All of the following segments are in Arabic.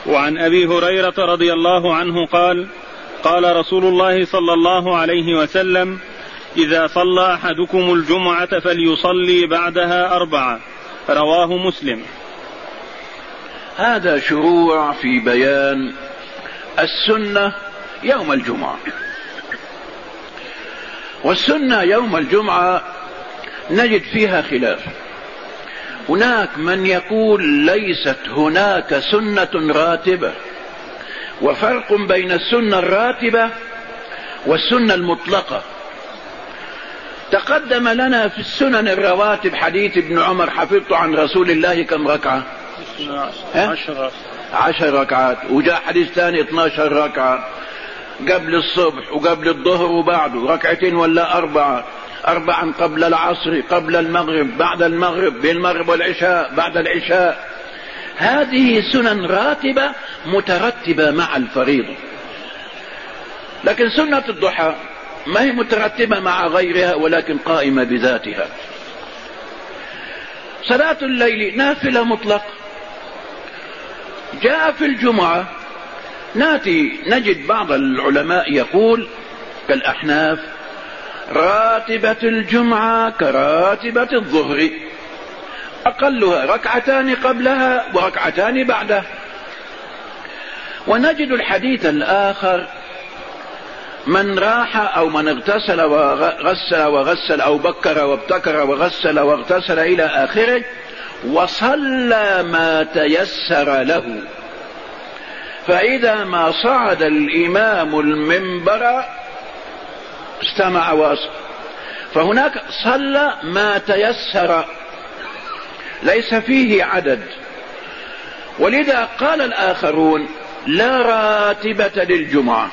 وعن أبي هريرة رضي الله عنه قال قال رسول الله صلى الله عليه وسلم إذا صلى أحدكم الجمعة فليصلي بعدها 4. رواه مسلم. هذا شروع في بيان السنة يوم الجمعة. والسنة يوم الجمعة نجد فيها خلاف. هناك من يقول ليست هناك سنة راتبة، وفرق بين السنة الراتبة والسنة المطلقة. تقدم لنا في السنن الرواتب حديث ابن عمر حفظت عن رسول الله كم ركعة؟ 10 ركعات. وجاء حديث ثاني 12 ركعة قبل الصبح وقبل الظهر وبعده، 2 ولا 4 قبل العصر، قبل المغرب، بعد المغرب، بين المغرب والعشاء، بعد العشاء. هذه سنن راتبة مترتبة مع الفريضة. لكن سنة الضحى ما هي مترتبة مع غيرها ولكن قائمة بذاتها. صلاة الليل نافلة مطلق. جاء في الجمعة نجد بعض العلماء يقول كالأحناف راتبة الجمعة كراتبة الظهر، أقلها 2 قبلها و2 بعدها. ونجد الحديث الآخر من راح أو من اغتسل وغسل أو بكر وابتكر وغسل واغتسل إلى آخره وصلى ما تيسر له، فإذا ما صعد الإمام المنبر استمع واصل. فهناك صلى ما تيسر ليس فيه عدد. ولذا قال الآخرون لا راتبة للجمعة.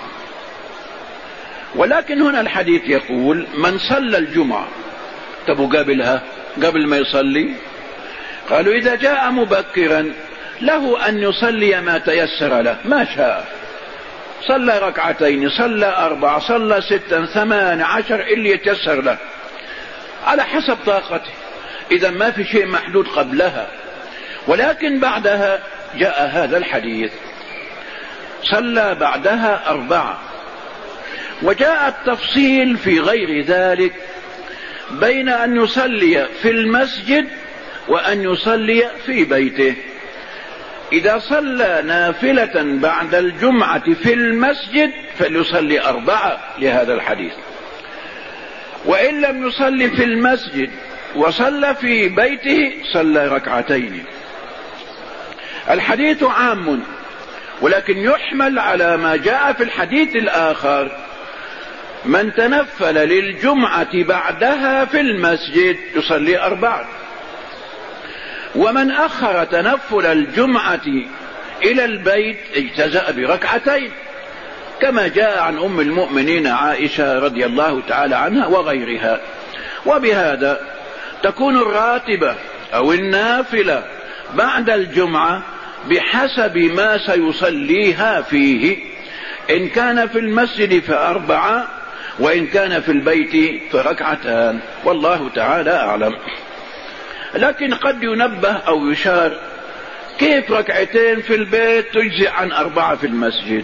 ولكن هنا الحديث يقول من صلى الجمعة. طب قبلها قبل ما يصلي قالوا إذا جاء مبكرا له أن يصلي ما تيسر له ما شاء، صلى 2 صلى 4 صلى 6 8 10 اللي يتيسر له على حسب طاقته. إذا ما في شيء محدود قبلها. ولكن بعدها جاء هذا الحديث صلى بعدها 4. وجاء التفصيل في غير ذلك بين أن يصلي في المسجد وأن يصلي في بيته. إذا صلى نافلة بعد الجمعة في المسجد فليصلي 4 لهذا الحديث. وإن لم يصلي في المسجد وصلى في بيته صلى 2. الحديث عام ولكن يحمل على ما جاء في الحديث الآخر من تنفل للجمعة بعدها في المسجد يصلي 4. ومن أخر تنفل الجمعة إلى البيت اجتزأ ب2 كما جاء عن أم المؤمنين عائشة رضي الله تعالى عنها وغيرها. وبهذا تكون الراتبة أو النافلة بعد الجمعة بحسب ما سيصليها فيه، إن كان في المسجد ف4 وإن كان في البيت ف2. والله تعالى أعلم. لكن قد ينبه أو يشار كيف 2 في البيت تجزئ عن 4 في المسجد؟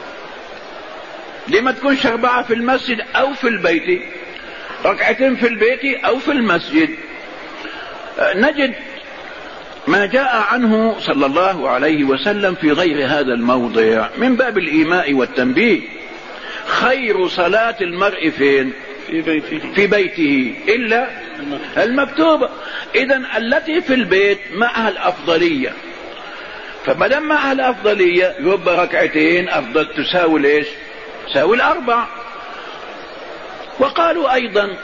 لما تكونش 4 في المسجد أو في البيت، 2 في البيت أو في المسجد؟ نجد ما جاء عنه صلى الله عليه وسلم في غير هذا الموضع من باب الإيماء والتنبيه. خير صلاة المرء فين؟ في بيته إلا المكتوبة. إذن التي في البيت معها الأفضلية، فمدام معها الأفضلية يبقى 2 أفضل تساوي ليش؟ تساوي 4. وقالوا أيضا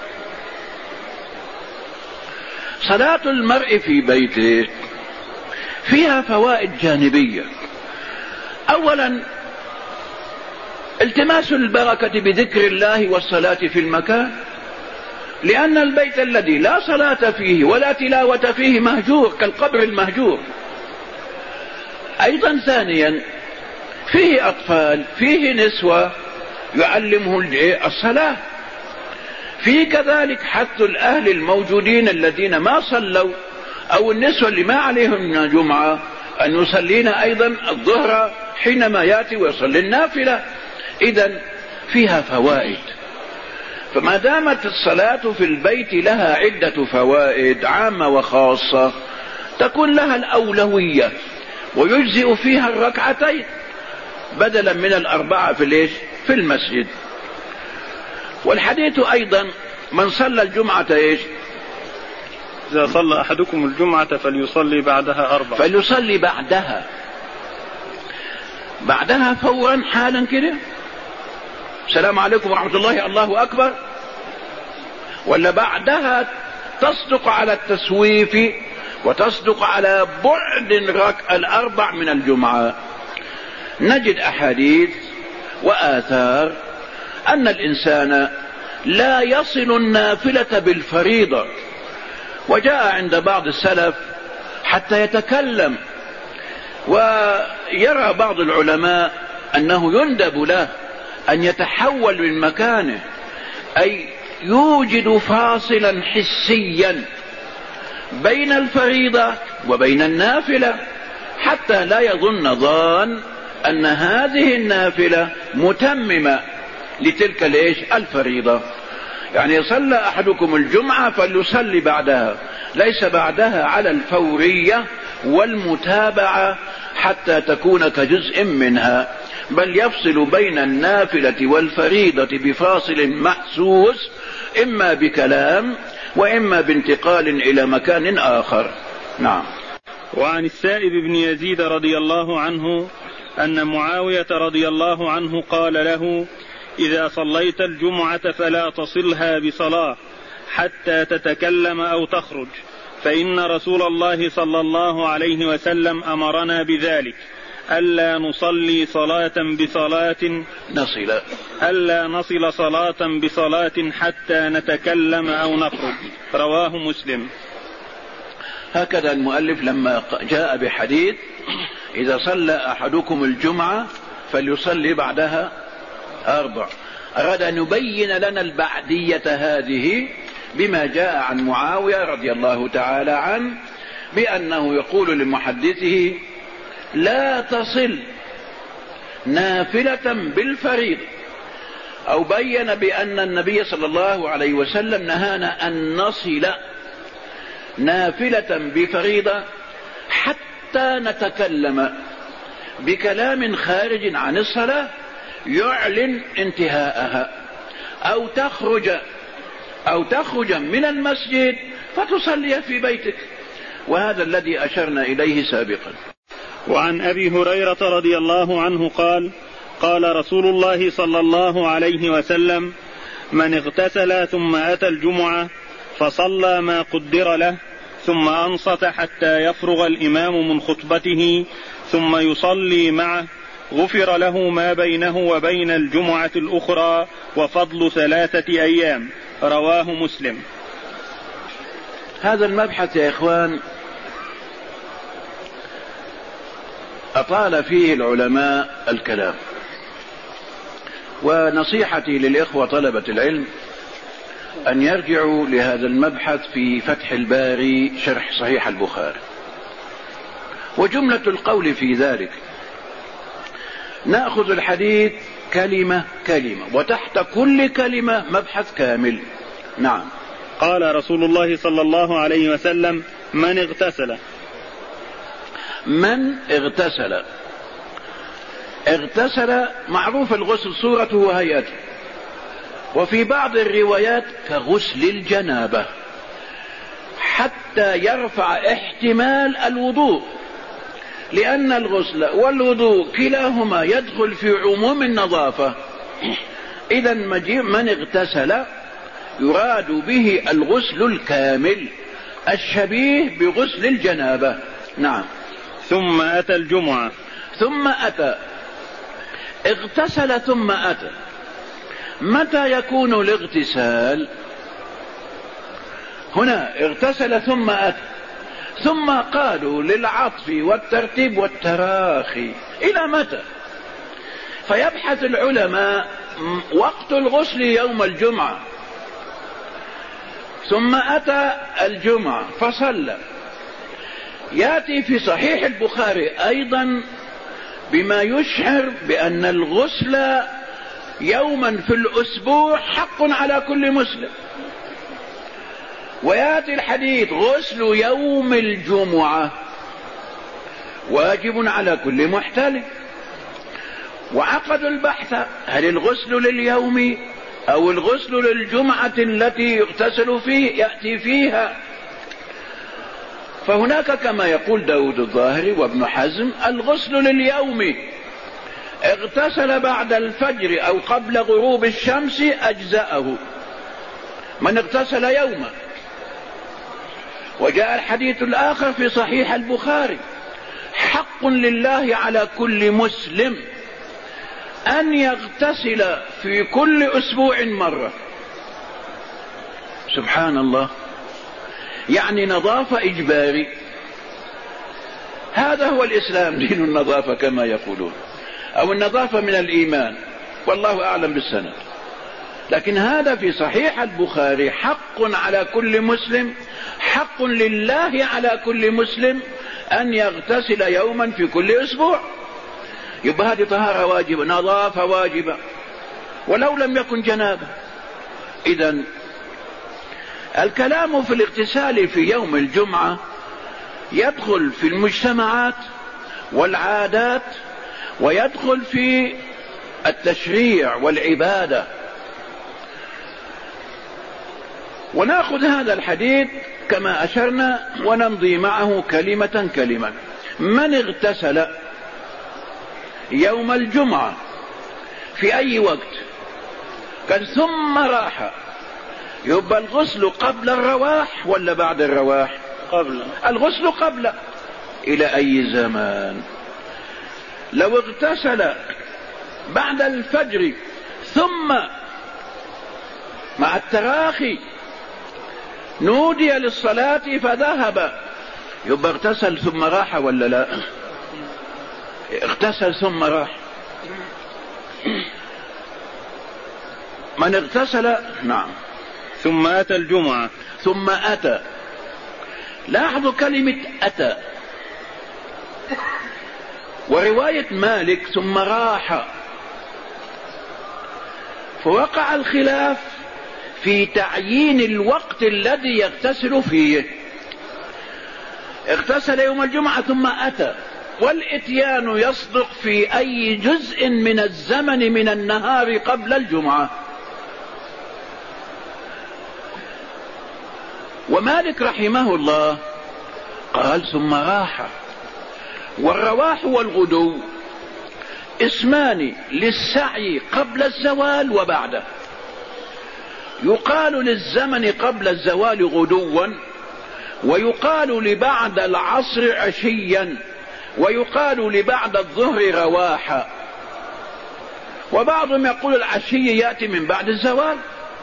صلاة المرء في بيته فيها فوائد جانبية. أولا التماس البركة بذكر الله والصلاة في المكان، لأن البيت الذي لا صلاة فيه ولا تلاوة فيه مهجور كالقبر المهجور. أيضا ثانيا فيه أطفال فيه نسوة يعلمه الصلاة. فيه كذلك حث الأهل الموجودين الذين ما صلوا أو النسوة اللي ما عليهم جمعة أن يصلينا أيضا الظهر حينما يأتي ويصلي النافلة. إذن فيها فوائد. فما دامت الصلاة في البيت لها عدة فوائد عامة وخاصة تكون لها الأولوية، ويجزئ فيها الركعتين بدلا من الأربعة في المسجد. والحديث أيضا من صلى الجمعة إذا صلى أحدكم الجمعة فليصلي بعدها 4. فليصلي بعدها فورا حالا كده، السلام عليكم ورحمة الله الله أكبر، ولا بعدها تصدق على التسويف وتصدق على بعد الأربع من الجمعة؟ نجد أحاديث وآثار أن الإنسان لا يصل النافلة بالفريضة، وجاء عند بعض السلف حتى يتكلم، ويرى بعض العلماء أنه يندب له أن يتحول من مكانه، أي يوجد فاصلا حسيا بين الفريضة وبين النافلة، حتى لا يظن ظان أن هذه النافلة متممة لتلك الفريضة. يعني صلى أحدكم الجمعة فليصلي بعدها، ليس بعدها على الفورية والمتابعة حتى تكون كجزء منها، بل يفصل بين النافلة والفريضة بفاصل محسوس، إما بكلام وإما بانتقال إلى مكان آخر. نعم. وعن السائب بن يزيد رضي الله عنه أن معاوية رضي الله عنه قال له: إذا صليت الجمعة فلا تصلها بصلاة حتى تتكلم أو تخرج، فإن رسول الله صلى الله عليه وسلم أمرنا بذلك، ألا نصلي نصل صلاة بصلاة حتى نتكلم أو نخرج. رواه مسلم. هكذا المؤلف لما جاء بحديث إذا صلى أحدكم الجمعة فليصلي بعدها 4، أراد أن يبين لنا البعدية هذه بما جاء عن معاوية رضي الله تعالى عنه بأنه يقول لمحدثه: لا تصل نافلة بالفريضة، أو بين بأن النبي صلى الله عليه وسلم نهانا أن نصل نافلة بفريضة حتى نتكلم بكلام خارج عن الصلاة يعلن انتهاءها، أو تخرج من المسجد فتصلي في بيتك، وهذا الذي أشرنا إليه سابقا. وعن أبي هريرة رضي الله عنه قال: قال رسول الله صلى الله عليه وسلم: من اغتسل ثم أتى الجمعة فصلى ما قدر له ثم أنصت حتى يفرغ الإمام من خطبته ثم يصلي معه غفر له ما بينه وبين الجمعة الأخرى وفضل 3 أيام. رواه مسلم. هذا المبحث يا إخوان أطال فيه العلماء الكلام، ونصيحتي للإخوة طلبة العلم أن يرجعوا لهذا المبحث في فتح الباري شرح صحيح البخاري. وجملة القول في ذلك نأخذ الحديث كلمة كلمة، وتحت كل كلمة مبحث كامل. نعم. قال رسول الله صلى الله عليه وسلم: من اغتسل معروف الغسل صورته وهيئته، وفي بعض الروايات كغسل الجنابة حتى يرفع احتمال الوضوء، لأن الغسل والوضوء كلاهما يدخل في عموم النظافة. إذا من اغتسل يراد به الغسل الكامل الشبيه بغسل الجنابة. نعم. ثم أتى الجمعة. اغتسل ثم أتى. متى يكون الاغتسال؟ هنا اغتسل ثم أتى، ثم قالوا للعطف والترتيب والتراخي إلى متى؟ فيبحث العلماء وقت الغسل يوم الجمعة، ثم أتى الجمعة فصلى، يأتي في صحيح البخاري أيضا بما يشعر بأن الغسل يوما في الأسبوع حق على كل مسلم. ويأتي الحديث غسل يوم الجمعة واجب على كل محتلم. وعقدوا البحث هل الغسل لليوم أو الغسل للجمعة التي يغتسل فيه يأتي فيها. فهناك كما يقول داود الظاهري وابن حزم الغسل لليوم، اغتسل بعد الفجر أو قبل غروب الشمس أجزأه من اغتسل يوما. وجاء الحديث الآخر في صحيح البخاري حق لله على كل مسلم أن يغتسل في كل أسبوع مرة. سبحان الله، يعني نظافة إجباري. هذا هو الإسلام، دين النظافة كما يقولون، أو النظافة من الإيمان، والله أعلم بالسند. لكن هذا في صحيح البخاري حق على كل مسلم، حق لله على كل مسلم أن يغتسل يوما في كل أسبوع. يبقى هذه طهارة واجبة، نظافة واجبة، ولو لم يكن جنابة. إذن الكلام في الاغتسال في يوم الجمعة يدخل في المجتمعات والعادات، ويدخل في التشريع والعبادة. ونأخذ هذا الحديث كما أشرنا ونمضي معه كلمة كلمة. من اغتسل يوم الجمعة في أي وقت كان ثم راح، يبقى الغسل قبل الرواح ولا بعد الرواح؟ قبل. الغسل قبل. إلى أي زمان؟ لو اغتسل بعد الفجر ثم مع التراخي نودي للصلاة فذهب، يبقى اغتسل ثم راح ولا لا؟ اغتسل ثم راح. من اغتسل نعم ثم أتى الجمعة، ثم أتى. لاحظوا كلمة أتى. ورواية مالك ثم راح. فوقع الخلاف في تعيين الوقت الذي يغتسل فيه. اغتسل يوم الجمعة ثم أتى، والإتيان يصدق في أي جزء من الزمن من النهار قبل الجمعة. ومالك رحمه الله قال ثم راح. والرواح والغدو اسمان للسعي قبل الزوال وبعده. يقال للزمن قبل الزوال غدوا، ويقال لبعد العصر عشيا، ويقال لبعد الظهر رواحا. وبعضهم يقول العشي يأتي من بعد الزوال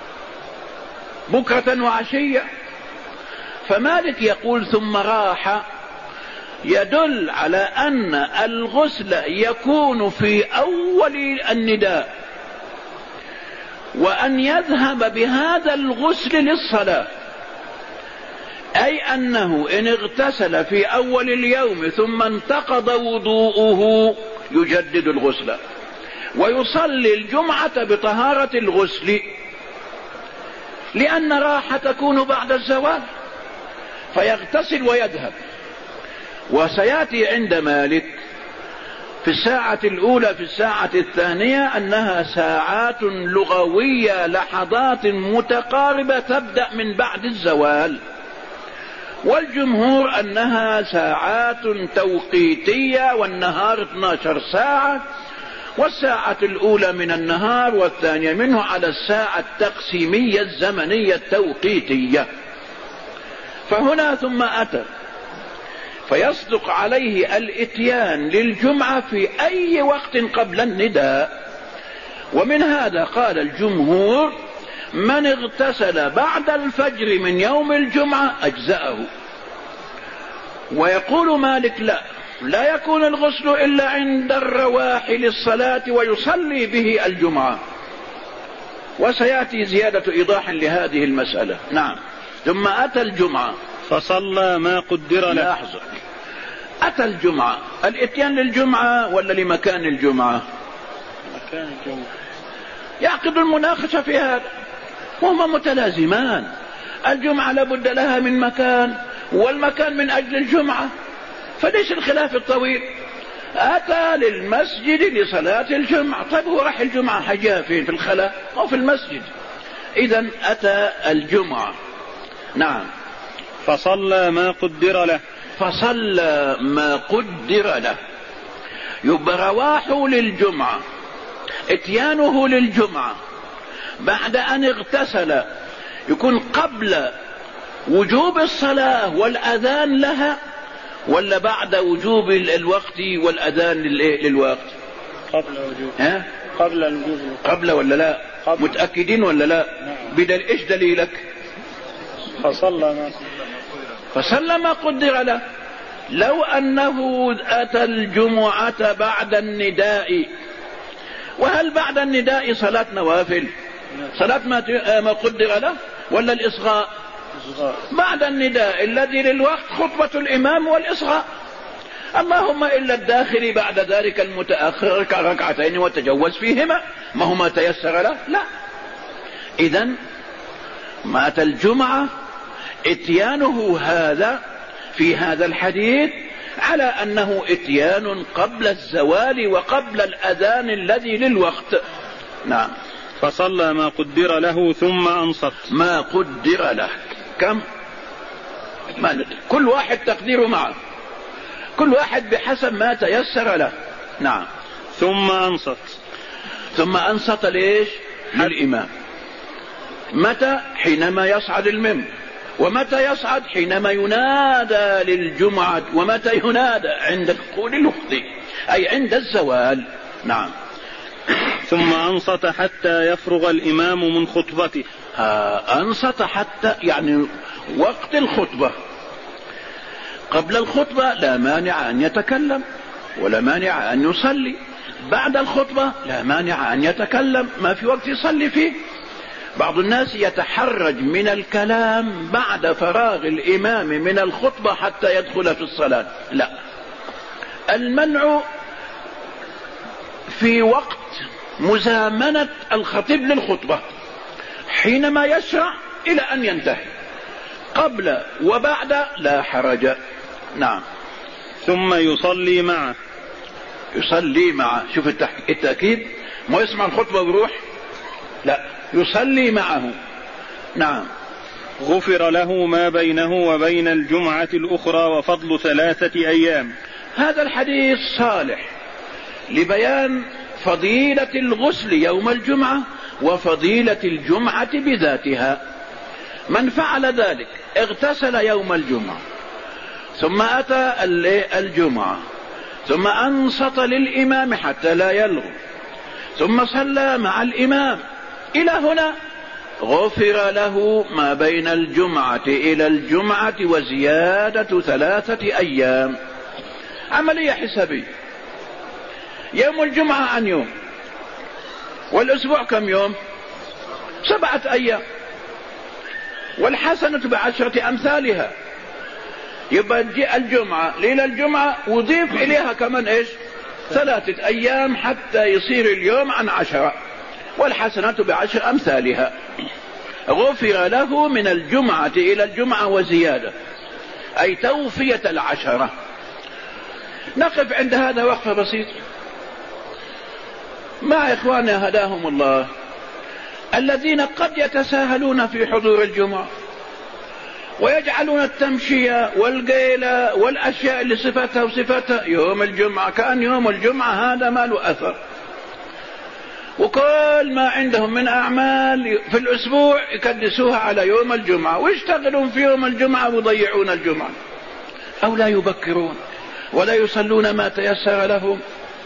بكرة وعشية. فمالك يقول ثم راح يدل على أن الغسل يكون في أول النداء، وأن يذهب بهذا الغسل للصلاة، أي أنه إن اغتسل في أول اليوم ثم انتقض وضوءه يجدد الغسل ويصلي الجمعة بطهارة الغسل، لأن راحة تكون بعد الزوال، فيغتسل ويذهب. وسيأتي عند مالك في الساعة الأولى في الساعة الثانية أنها ساعات لغوية، لحظات متقاربة تبدأ من بعد الزوال. والجمهور أنها ساعات توقيتية، والنهار 12 ساعة، والساعة الأولى من النهار والثانية منه على الساعة التقسيمية الزمنية التوقيتية. فهنا ثم أتى، فيصدق عليه الإتيان للجمعة في أي وقت قبل النداء. ومن هذا قال الجمهور من اغتسل بعد الفجر من يوم الجمعة أجزأه. ويقول مالك لا يكون الغسل إلا عند الرواح للصلاة ويصلي به الجمعة. وسيأتي زيادة إيضاح لهذه المسألة. نعم. ثم أتى الجمعة فصلى ما قدر له. لاحظ، أتى الجمعة، الإتيان للجمعة ولا لمكان الجمعة؟ مكان الجمعة. يعقد المناقشة في هذا وهما متلازمان. الجمعة لابد لها من مكان والمكان من أجل الجمعة، فليش الخلاف الطويل؟ أتى للمسجد لصلاة الجمعة. طيب هو راح الجمعة حاجة فين؟ في الخلاء أو في المسجد؟ إذن أتى الجمعة. نعم. فصلى ما قدر له. فصلى ما قدر له، يبقى رواحه للجمعة، اتيانه للجمعة بعد أن اغتسل يكون قبل وجوب الصلاة والأذان لها ولا بعد وجوب الوقت والأذان للوقت؟ قبل وجوب. قبل الوجوب. قبل ولا لا؟ قبل. متأكدين ولا لا؟ نعم. إيش دليلك؟ فصلى ما قدر له. لو أنه أتى الجمعة بعد النداء، وهل بعد النداء صلاة نوافل؟ صلاة ما قدر له ولا الإصغاء؟ بعد النداء الذي للوقت خطبة الإمام والإصغاء، اللهم إلا الداخل بعد ذلك المتأخر كركعتين وتجوز فيهما، ما هو ما تيسر له. لا. إذن مات الجمعة اتيانه هذا في هذا الحديث على أنه اتيان قبل الزوال وقبل الأذان الذي للوقت. نعم. فصلى ما قدر له ثم أنصت. ما قدر له كم؟ ما ندري، كل واحد تقديره معه، كل واحد بحسب ما تيسر له. نعم. ثم أنصت. ثم أنصت ليش؟ للإمام. متى؟ حينما يصعد المنبر. ومتى يصعد؟ حينما ينادى للجمعة. ومتى ينادى؟ عند دخول الوقت أي عند الزوال. نعم. ثم أنصت حتى يفرغ الإمام من خطبته. أنصت حتى يعني وقت الخطبة. قبل الخطبة لا مانع أن يتكلم ولا مانع أن يصلي. بعد الخطبة لا مانع أن يتكلم، ما في وقت يصلي فيه. بعض الناس يتحرج من الكلام بعد فراغ الإمام من الخطبة حتى يدخل في الصلاة. لا، المنع في وقت مزامنة الخطيب للخطبة حينما يشرع إلى أن ينتهي. قبل وبعد لا حرج. نعم. ثم يصلي معه. يصلي معه، شوف التأكيد، ما يسمع الخطبة ويروح، لا، يصلي معه. نعم. غفر له ما بينه وبين الجمعة الأخرى وفضل 3 أيام. هذا الحديث صالح لبيان فضيلة الغسل يوم الجمعة وفضيلة الجمعة بذاتها. من فعل ذلك اغتسل يوم الجمعة ثم أتى الجمعة ثم أنصت للإمام حتى لا يلغو ثم صلى مع الإمام إلى هنا، غفر له ما بين الجمعة إلى الجمعة وزيادة 3 أيام. عملية حسابية. يوم الجمعة عن يوم، والأسبوع كم يوم؟ 7 أيام، والحسنة ب10 أمثالها. يبقى الجمعة ليلة الجمعة وضيف إليها كمان إيش؟ 3 أيام حتى يصير اليوم عن 10، والحسنة ب10 أمثالها. غفر له من الجمعة إلى الجمعة وزيادة، أي توفية 10. نقف عند هذا وقفة بسيطة مع إخواننا هداهم الله الذين قد يتساهلون في حضور الجمعة ويجعلون التمشية والقيلة والأشياء اللي صفتها وصفتها يوم الجمعة، كأن يوم الجمعة هذا ما له أثر، وكل ما عندهم من أعمال في الأسبوع يكدسوها على يوم الجمعة، ويشتغلون في يوم الجمعة ويضيعون الجمعة، أو لا يبكرون ولا يصلون ما تيسر لهم.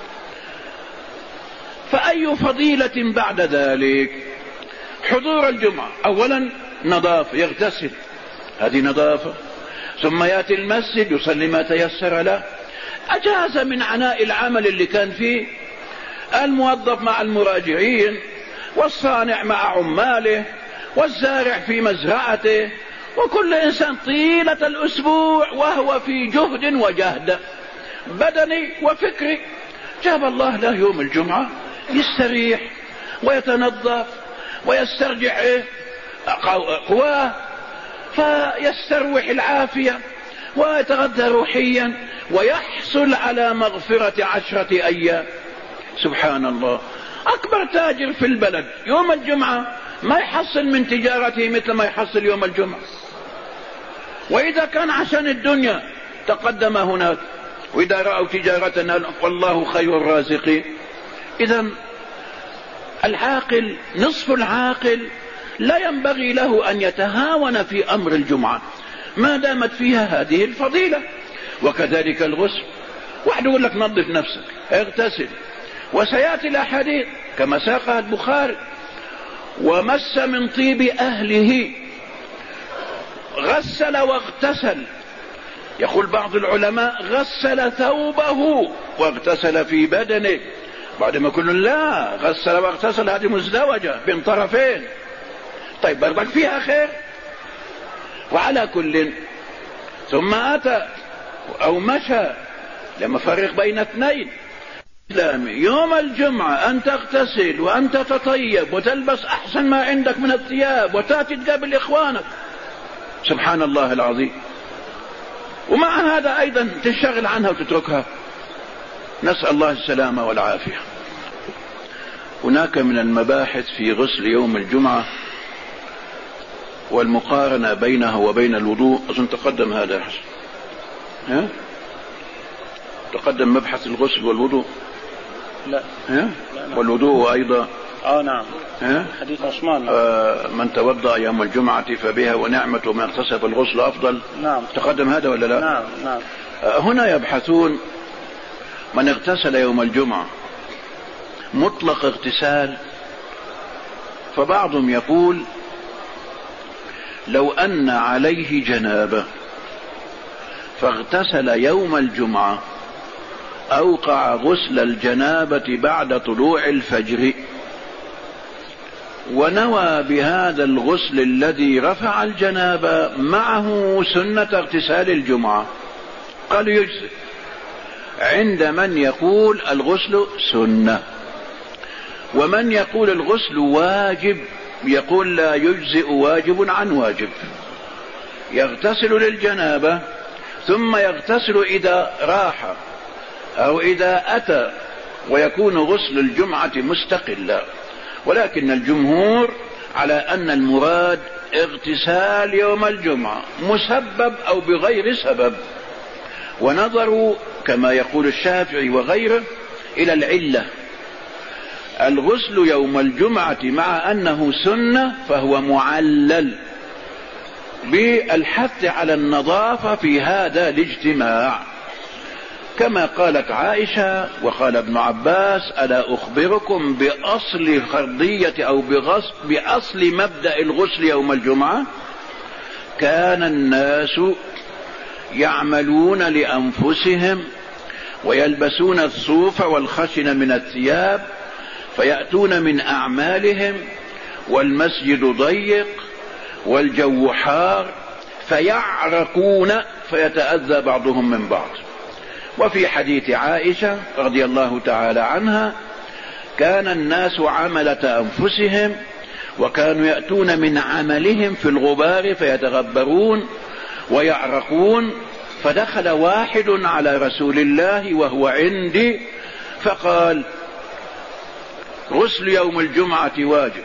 فأي فضيلة بعد ذلك؟ حضور الجمعة أولا نظافة، يغتسل، هذه نظافة، ثم يأتي المسجد يصلي ما تيسر له، أجاز من عناء العمل اللي كان فيه، الموظف مع المراجعين، والصانع مع عماله، والزارع في مزرعته، وكل إنسان طيلة الأسبوع وهو في جهد وجهد، بدني وفكري. جاب الله له يوم الجمعة يستريح ويتنظف ويسترجع قواه، فيستروح العافية ويتغذى روحيا ويحصل على مغفرة 10 أيام. سبحان الله، أكبر تاجر في البلد يوم الجمعة ما يحصل من تجارته مثل ما يحصل يوم الجمعة. وإذا كان عشان الدنيا تقدم هناك، وإذا رأوا تجارتنا والله خير الرازقين. إذا العاقل، نصف العاقل لا ينبغي له أن يتهاون في أمر الجمعة ما دامت فيها هذه الفضيلة. وكذلك الغسل، واحد يقول لك نظف نفسك اغتسل، وسيأتي الأحاديث كما ساقها البخاري: ومس من طيب أهله، غسل واغتسل. يقول بعض العلماء: غسل ثوبه واغتسل في بدنه. بعد ما يقولون لا، غسل واغتسل هذه مزدوجة بين طرفين. طيب برضك فيها خير. وعلى كل، ثم أتى أو مشى، لما فرق بين اثنين. يوم الجمعة أن تغتسل وأن تتطيب وتلبس أحسن ما عندك من الثياب وتأتي تقابل إخوانك. سبحان الله العظيم. ومع هذا أيضا تشتغل عنها وتتركها. نسأل الله السلامة والعافية. هناك من المباحث في غسل يوم الجمعة والمقارنة بينها وبين الوضوء. أظن تقدم هذا يا حسن. تقدم مبحث الغسل والوضوء. لا. والوضوء أيضا. نعم. حديث عثمان. من توضأ يوم الجمعة فبها ونعمة، ومن اغتسل الغسل أفضل. نعم. تقدم هذا ولا لا؟ نعم. هنا يبحثون من اغتسل يوم الجمعة مطلق اغتسال. فبعضهم يقول لو أن عليه جنابة فاغتسل يوم الجمعة أوقع غسل الجنابة بعد طلوع الفجر، ونوى بهذا الغسل الذي رفع الجنابة معه سنة اغتسال الجمعة، قالوا يجزئ. عند من يقول الغسل سنة، ومن يقول الغسل واجب يقول لا يجزئ واجب عن واجب. يغتسل للجنابة ثم يغتسل إذا راح أو إذا أتى، ويكون غسل الجمعة مستقلا. ولكن الجمهور على أن المراد اغتسال يوم الجمعة مسبب أو بغير سبب، ونظروا كما يقول الشافعي وغيره إلى العلة. الغسل يوم الجمعة مع أنه سنة فهو معلل بالحث على النظافة في هذا الاجتماع، كما قالت عائشة وقال ابن عباس: ألا أخبركم بأصل فرضية أو بأصل مبدأ الغسل يوم الجمعة؟ كان الناس يعملون لأنفسهم ويلبسون الصوف والخشن من الثياب، فيأتون من أعمالهم والمسجد ضيق والجو حار فيعرقون فيتأذى بعضهم من بعض. وفي حديث عائشة رضي الله تعالى عنها: كان الناس عملة أنفسهم وكانوا يأتون من عملهم في الغبار فيتغبرون ويعرقون. فدخل واحد على رسول الله وهو عندي فقال: غسل يوم الجمعة واجب.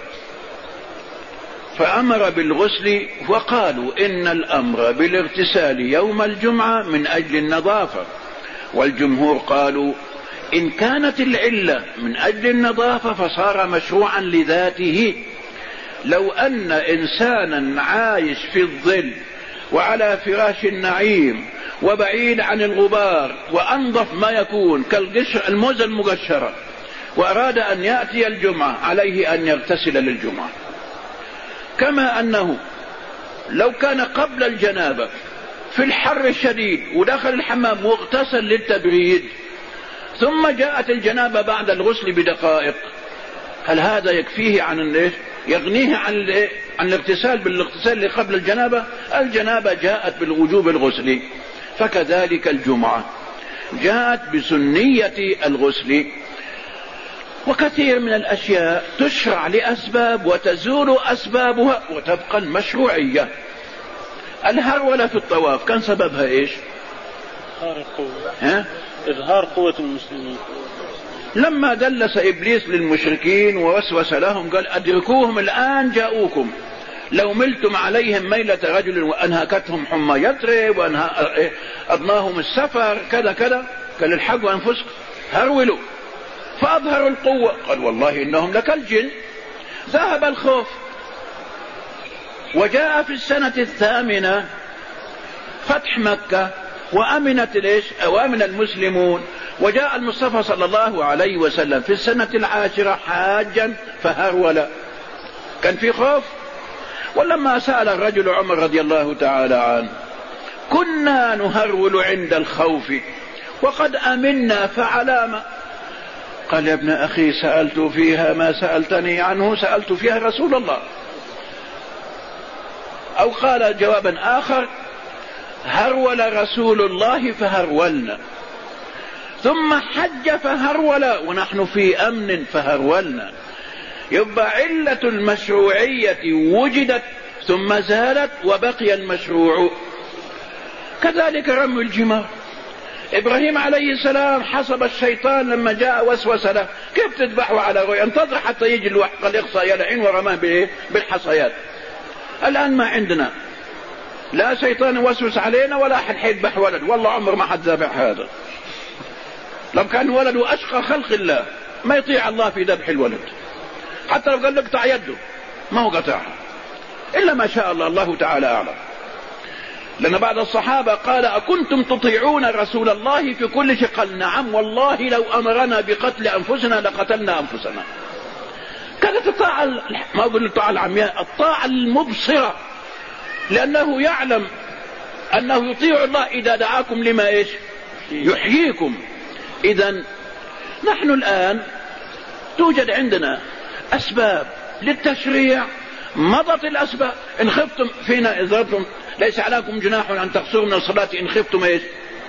فأمر بالغسل، وقالوا إن الأمر بالاغتسال يوم الجمعة من أجل النظافة. والجمهور قالوا إن كانت العلة من أجل النظافة فصار مشروعا لذاته. لو أن إنسانا عايش في الظل وعلى فراش النعيم وبعيد عن الغبار وأنظف ما يكون كالموزة المقشرة وأراد أن يأتي الجمعة عليه أن يغتسل للجمعة. كما أنه لو كان قبل الجنابة في الحر الشديد ودخل الحمام واغتسل للتبريد ثم جاءت الجنابة بعد الغسل بدقائق، هل هذا يكفيه عن يغنيه عن الاغتسال بالاغتسال اللي قبل الجنابة؟ الجنابة جاءت بالوجوب الغسلي. فكذلك الجمعة جاءت بسنية الغسل. وكثير من الأشياء تشرع لأسباب وتزول أسبابها وتبقى المشروعية. الهرولة في الطواف كان سببها إيش؟ إظهار قوة المسلمين. لما دلس إبليس للمشركين ووسوس لهم قال أدركوهم الآن جاءوكم، لو ملتم عليهم ميلة رجل وأنهكتهم حمى يثرب وأضناهم السفر كذا كذا، قال الحقوا أنفسكم هرولوا، فأظهروا القوة. قال والله إنهم لكالجن. ذهب الخوف. وجاء في السنة 8 فتح مكة وأمن المسلمون، وجاء المصطفى صلى الله عليه وسلم في السنة 10 حاجا فهرول. كان في خوف. ولما سأل الرجل عمر رضي الله تعالى عنه كنا نهرول عند الخوف وقد أمنا فعلام؟ قال يا ابن أخي سألت فيها ما سألتني عنه، سألت فيها رسول الله. أو قال جوابا آخر هرول رسول الله فهرولنا، ثم حج فهرول ونحن في أمن فهرولنا. يبقى علة المشروعية وجدت ثم زالت وبقي المشروع. كذلك رمي الجمار. إبراهيم عليه السلام حسب الشيطان لما جاء وسوس له كيف تذبحه على رؤيا؟ انتظر حتى يجي الوحي قال اقصى يلعين ورماه بالحصيات. الآن ما عندنا لا شيطان وسوس علينا ولا أحد حيذبح ولد. والله عمر ما حد ذبح هذا. لو كان ولده أشقى خلق الله ما يطيع الله في ذبح الولد، حتى لو قال له اقطع يده ما هو قطعها إلا ما شاء الله. الله تعالى أعلم. لأن بعض الصحابة قال أكنتم تطيعون رسول الله في كل شيء؟ قال نعم والله لو أمرنا بقتل أنفسنا لقتلنا أنفسنا. كانت الطاعة ما أقول الطاعة العمياء، الطاعة المبصرة، لأنه يعلم أنه يطيع الله إذا دعاكم لما إيش يحييكم. إذن نحن الآن توجد عندنا أسباب للتشريع، مضت الأسباب. إن خفتم فينا إذن ليس عليكم جناح أن تقصروا من الصلاة إن خفتم إيش.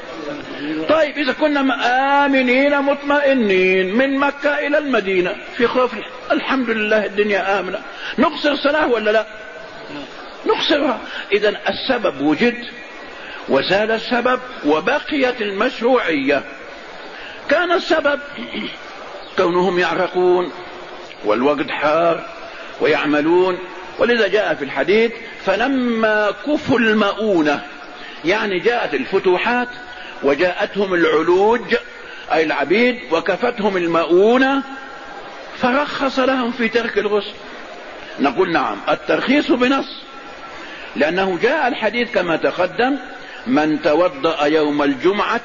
طيب إذا كنا آمنين مطمئنين من مكة إلى المدينة في خوف، الحمد لله الدنيا آمنة، نقصر الصلاة ولا لا؟ نقصرها. إذن السبب وجد وزال السبب وبقيت المشروعية. كان السبب كونهم يعرقون والوقت حار ويعملون، ولذا جاء في الحديث فلما كفوا المؤونة، يعني جاءت الفتوحات وجاءتهم العلوج أي العبيد وكفتهم المؤونة فرخص لهم في ترك الغسل. نقول نعم الترخيص بنص، لأنه جاء الحديث كما تقدم من توضأ يوم الجمعة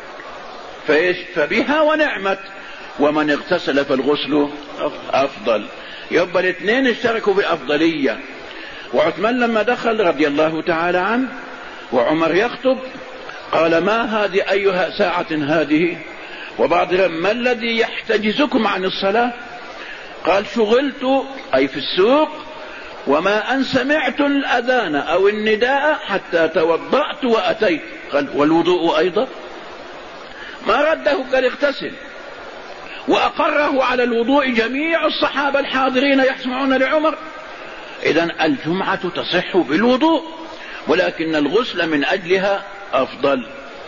فبها ونعمت ومن اغتسل فالغسل أفضل. يبقى الاثنين اشتركوا بأفضلية. وعثمان لما دخل رضي الله تعالى عنه وعمر يخطب قال ما هذه أيها ساعة هذه؟ وبعض ما الذي يحتجزكم عن الصلاة؟ قال شغلت أي في السوق وما أن سمعت الأذان أو النداء حتى توضأت وأتيت. قال والوضوء أيضا؟ ما رده قال اغتسل. وأقره على الوضوء جميع الصحابة الحاضرين يسمعون لعمر. إذن الجمعة تصح بالوضوء، ولكن الغسل من أجلها أفضل.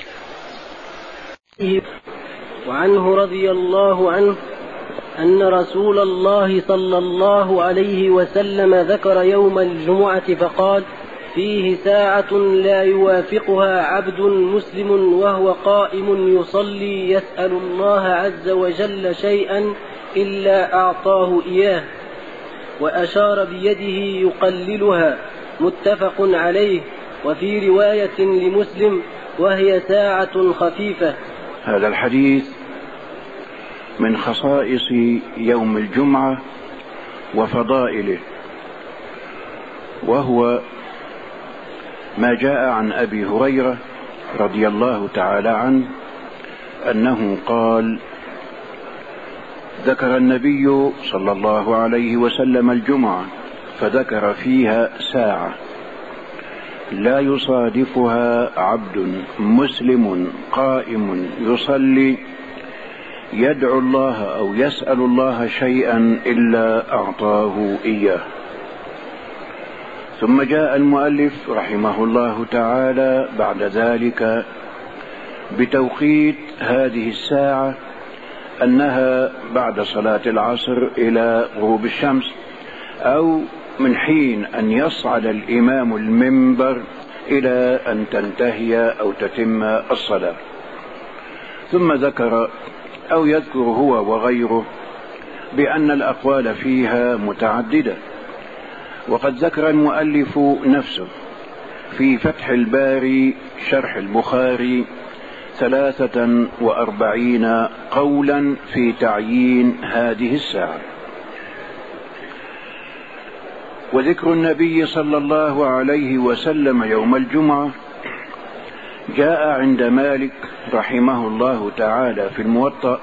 وعنه رضي الله عنه أن رسول الله صلى الله عليه وسلم ذكر يوم الجمعة فقال فيه ساعة لا يوافقها عبد مسلم وهو قائم يصلي يسأل الله عز وجل شيئا إلا أعطاه إياه، وأشار بيده يقللها، متفق عليه. وفي رواية لمسلم وهي ساعة خفيفة. هذا الحديث من خصائص يوم الجمعة وفضائله، وهو ما جاء عن أبي هريرة رضي الله تعالى عنه أنه قال ذكر النبي صلى الله عليه وسلم الجمعة فذكر فيها ساعة، لا يصادفها عبد مسلم قائم يصلي يدعو الله أو يسأل الله شيئا إلا أعطاه إياه. ثم جاء المؤلف رحمه الله تعالى بعد ذلك بتوقيت هذه الساعة أنها بعد صلاة العصر إلى غروب الشمس، أو من حين أن يصعد الإمام المنبر إلى أن تنتهي أو تتم الصلاة. ثم ذكر أو يذكر هو وغيره بأن الأقوال فيها متعددة، وقد ذكر المؤلف نفسه في فتح الباري شرح البخاري 43 قولا في تعيين هذه الساعة. وذكر النبي صلى الله عليه وسلم يوم الجمعة جاء عند مالك رحمه الله تعالى في الموطأ،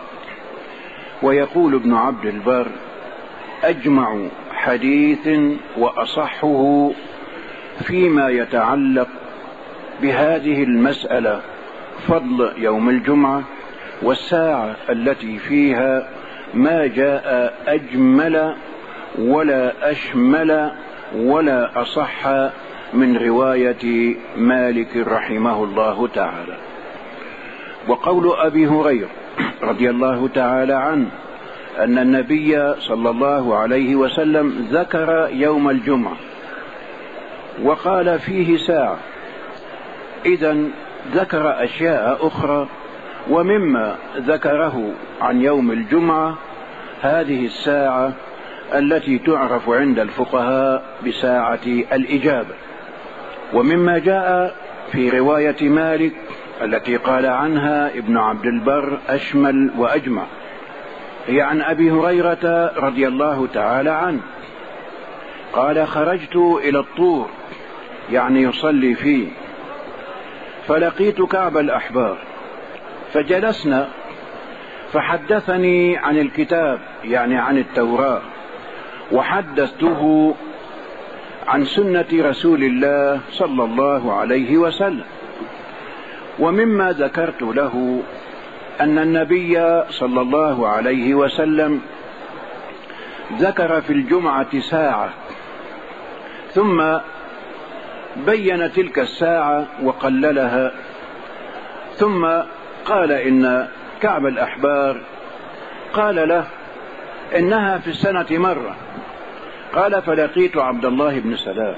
ويقول ابن عبد البر: أجمع حديث وأصحه فيما يتعلق بهذه المسألة فضل يوم الجمعة والساعة التي فيها ما جاء أجمل ولا أشمل ولا أصح من رواية مالك رحمه الله تعالى. وقول أبي هريرة رضي الله تعالى عنه أن النبي صلى الله عليه وسلم ذكر يوم الجمعة وقال فيه ساعة، إذن ذكر أشياء أخرى، ومما ذكره عن يوم الجمعة هذه الساعة التي تعرف عند الفقهاء بساعة الإجابة. ومما جاء في رواية مالك التي قال عنها ابن عبد البر أشمل وأجمع، هي عن أبي هريرة رضي الله تعالى عنه قال: خرجت إلى الطور، يعني يصلي فيه، فلقيت كعب الأحبار فجلسنا، فحدثني عن الكتاب يعني عن التوراة، وحدثته عن سنة رسول الله صلى الله عليه وسلم. ومما ذكرت له أن النبي صلى الله عليه وسلم ذكر في الجمعة ساعة، ثم بين تلك الساعة وقللها، ثم قال إن كعب الأحبار قال له إنها في السنة مرة. قال: فلقيت عبد الله بن سلام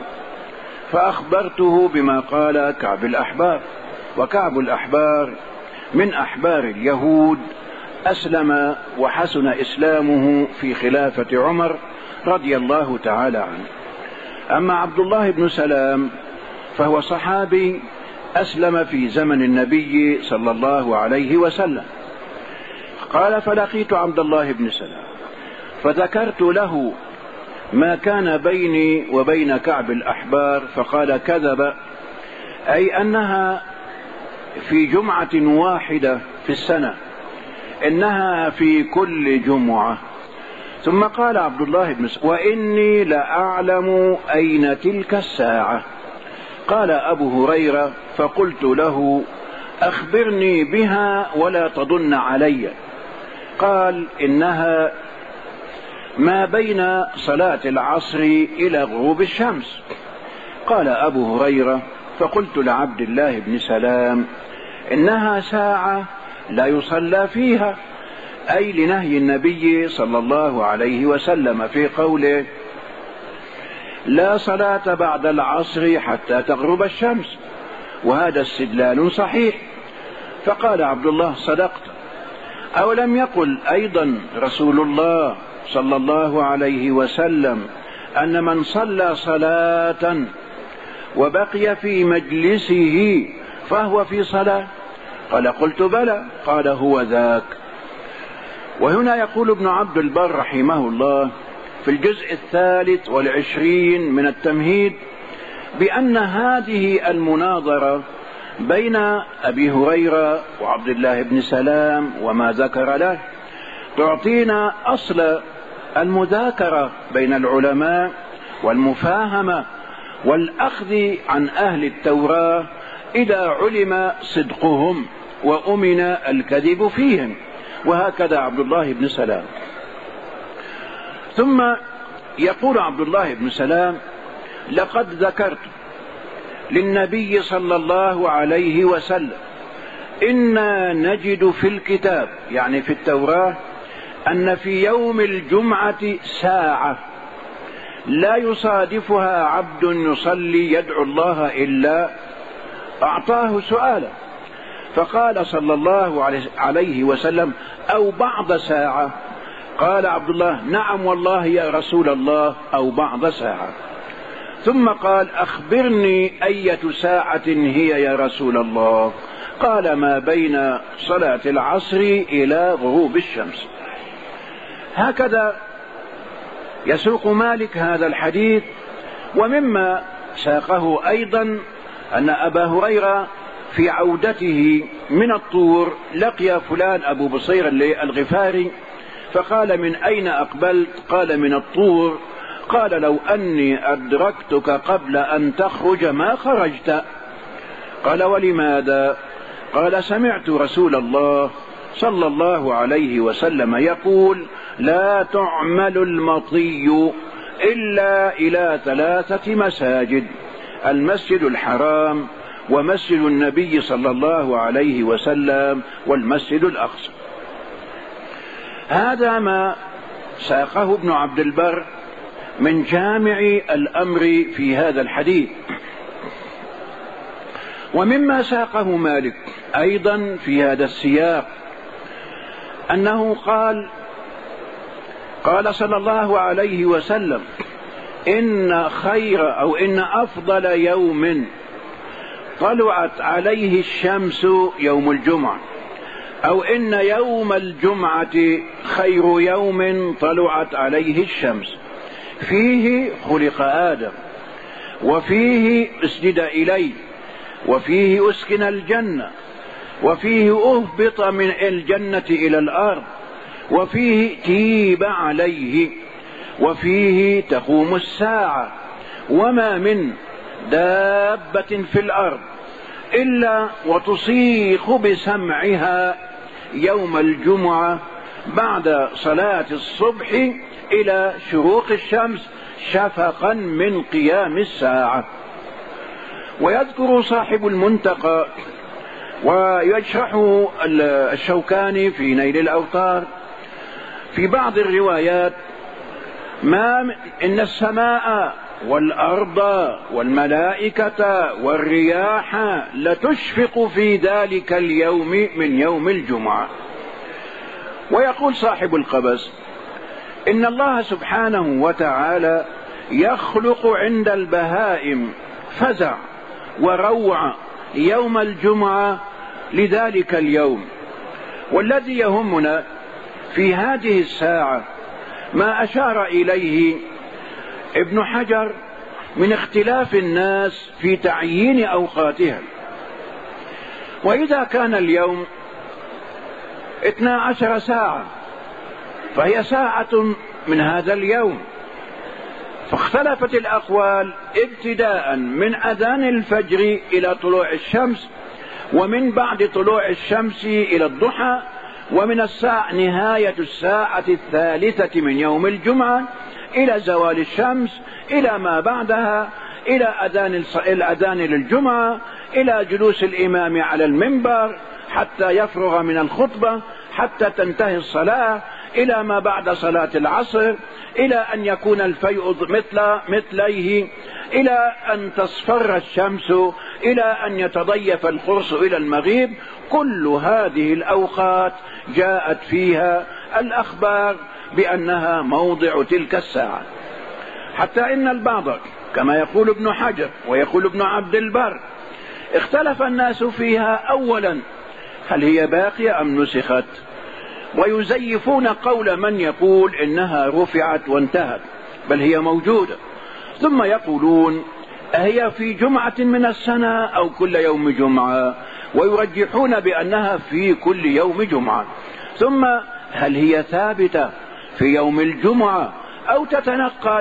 فأخبرته بما قال كعب الأحبار، وكعب الأحبار من أحبار اليهود، أسلم وحسن إسلامه في خلافة عمر رضي الله تعالى عنه. أما عبد الله بن سلام فهو صحابي أسلم في زمن النبي صلى الله عليه وسلم. قال: فلقيت عبد الله بن سلام فذكرت له ما كان بيني وبين كعب الأحبار، فقال: كذب، أي أنها في جمعة واحدة في السنة، إنها في كل جمعة. ثم قال عبد الله بن سلام: وإني لأعلم أين تلك الساعة. قال أبو هريرة: فقلت له: أخبرني بها ولا تضن علي. قال: إنها ما بين صلاة العصر إلى غروب الشمس. قال أبو هريرة: فقلت لعبد الله بن سلام: إنها ساعة لا يصلى فيها، أي لنهي النبي صلى الله عليه وسلم في قوله: لا صلاة بعد العصر حتى تغرب الشمس، وهذا استدلال صحيح. فقال عبد الله: صدقت. أولم يقل أيضا رسول الله صلى الله عليه وسلم أن من صلى صلاة وبقي في مجلسه فهو في صلاة؟ قال: قلت بلى. قال: هو ذاك. وهنا يقول ابن عبد البر رحمه الله في الجزء 23 من التمهيد بأن هذه المناظرة بين أبي هريرة وعبد الله بن سلام وما ذكر له تعطينا أصل المذاكرة بين العلماء والمفاهمة، والأخذ عن أهل التوراة إذا علم صدقهم وأمن الكذب فيهم. وهكذا عبد الله بن سلام. ثم يقول عبد الله بن سلام: لقد ذكرت للنبي صلى الله عليه وسلم إنا نجد في الكتاب، يعني في التوراة، أن في يوم الجمعة ساعة لا يصادفها عبد يصلي يدعو الله إلا أعطاه سؤالا. فقال صلى الله عليه وسلم: أو بعض ساعة. قال عبد الله: نعم والله يا رسول الله، أو بعض ساعة. ثم قال: أخبرني أية ساعة هي يا رسول الله؟ قال: ما بين صلاة العصر إلى غروب الشمس. هكذا يسوق مالك هذا الحديث. ومما ساقه أيضا أن أبا هريرة في عودته من الطور لقي فلان أبو بصير الغفاري، فقال: من أين أقبلت؟ قال: من الطور. قال: لو أني أدركتك قبل أن تخرج ما خرجت. قال: ولماذا؟ قال: سمعت رسول الله صلى الله عليه وسلم يقول: لا تعمل المطي إلا إلى 3 مساجد: المسجد الحرام، ومسجد النبي صلى الله عليه وسلم، والمسجد الأقصى. هذا ما ساقه ابن عبد البر من جامع الأمر في هذا الحديث. ومما ساقه مالك أيضا في هذا السياق أنه قال صلى الله عليه وسلم: إن خير أو إن أفضل يوم طلعت عليه الشمس يوم الجمعة، أو إن يوم الجمعة خير يوم طلعت عليه الشمس، فيه خلق آدم، وفيه أسجد إليه، وفيه أسكن الجنة، وفيه أهبط من الجنة إلى الأرض، وفيه تيب عليه، وفيه تقوم الساعة، وما من دابة في الأرض إلا وتصيخ بسمعها يوم الجمعة بعد صلاة الصبح إلى شروق الشمس شفقا من قيام الساعة. ويذكر صاحب المنتقى ويشرحه الشوكاني في نيل الأوطار في بعض الروايات: إن السماء والأرض والملائكة والرياح لتشفق في ذلك اليوم من يوم الجمعة. ويقول صاحب القبس: إن الله سبحانه وتعالى يخلق عند البهائم فزع وروع يوم الجمعة لذلك اليوم. والذي يهمنا في هذه الساعة ما أشار إليه ابن حجر من اختلاف الناس في تعيين أوقاتها. وإذا كان اليوم 12 ساعة فهي ساعة من هذا اليوم، فاختلفت الأقوال ابتداء من أذان الفجر إلى طلوع الشمس، ومن بعد طلوع الشمس إلى الضحى، ومن نهاية الساعة 3 من يوم الجمعة إلى زوال الشمس، إلى ما بعدها، إلى الأذان للجمعة، إلى جلوس الإمام على المنبر حتى يفرغ من الخطبة، حتى تنتهي الصلاة، إلى ما بعد صلاة العصر، إلى أن يكون الفيء مثليه، إلى أن تصفر الشمس، إلى أن يتضيف القرص إلى المغيب. كل هذه الأوقات جاءت فيها الأخبار بأنها موضع تلك الساعة، حتى إن البعض كما يقول ابن حجر ويقول ابن عبد البر اختلف الناس فيها: أولا هل هي باقية أم نسخت؟ ويزيفون قول من يقول إنها رفعت وانتهت، بل هي موجودة. ثم يقولون: أهي في جمعة من السنة أو كل يوم جمعة؟ ويرجحون بأنها في كل يوم جمعة. ثم هل هي ثابتة في يوم الجمعة أو تتنقل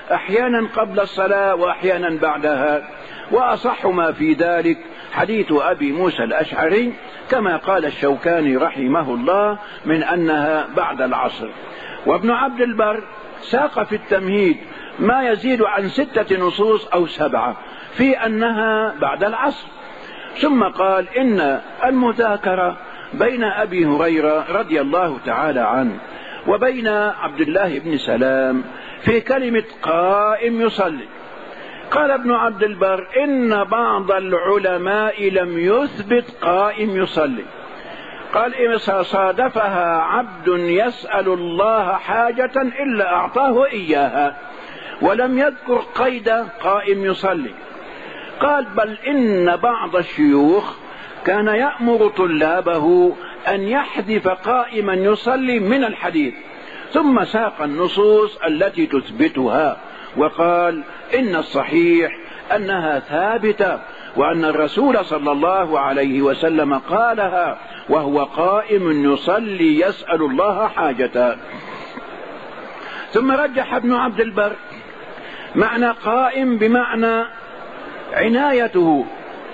أحيانا قبل الصلاة وأحيانا بعدها، وأصح ما في ذلك حديث أبي موسى الأشعري كما قال الشوكاني رحمه الله من أنها بعد العصر. وابن عبد البر ساق في التمهيد ما يزيد عن 6 نصوص أو 7 في أنها بعد العصر. ثم قال إن المذاكرة بين أبي هريرة رضي الله تعالى عنه وبين عبد الله بن سلام في كلمة قائم يصلي. قال ابن عبد البر إن بعض العلماء لم يثبت قائم يصلي، قال إذا صادفها عبد يسأل الله حاجة إلا أعطاه إياها، ولم يذكر قيد قائم يصلي. قال بل إن بعض الشيوخ كان يأمر طلابه أن يحذف قائما يصلي من الحديث، ثم ساق النصوص التي تثبتها وقال إن الصحيح أنها ثابتة، وأن الرسول صلى الله عليه وسلم قالها وهو قائم يصلي يسأل الله حاجته. ثم رجح ابن عبد البر معنى قائم بمعنى عنايته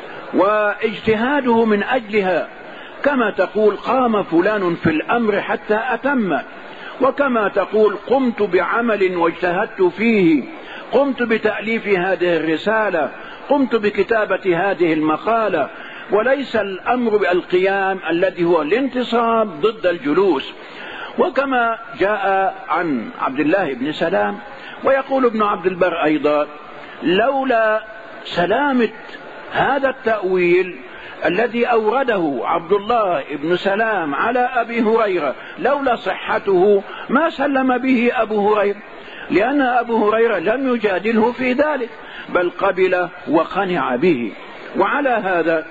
واجتهاده من أجلها، كما تقول قام فلان في الأمر حتى أتم، وكما تقول قمت بعمل واجتهدت فيه، قمت بتأليف هذه الرسالة، قمت بكتابة هذه المقالة، وليس الأمر بالقيام الذي هو الانتصاب ضد الجلوس. وكما جاء عن عبد الله بن سلام، ويقول ابن عبد البر أيضا لولا سلامة هذا التأويل الذي أورده عبد الله بن سلام على أبي هريرة، لولا صحته ما سلم به أبو هريرة، لأن أبو هريرة لم يجادله في ذلك بل قبل وقنع به. وعلى هذا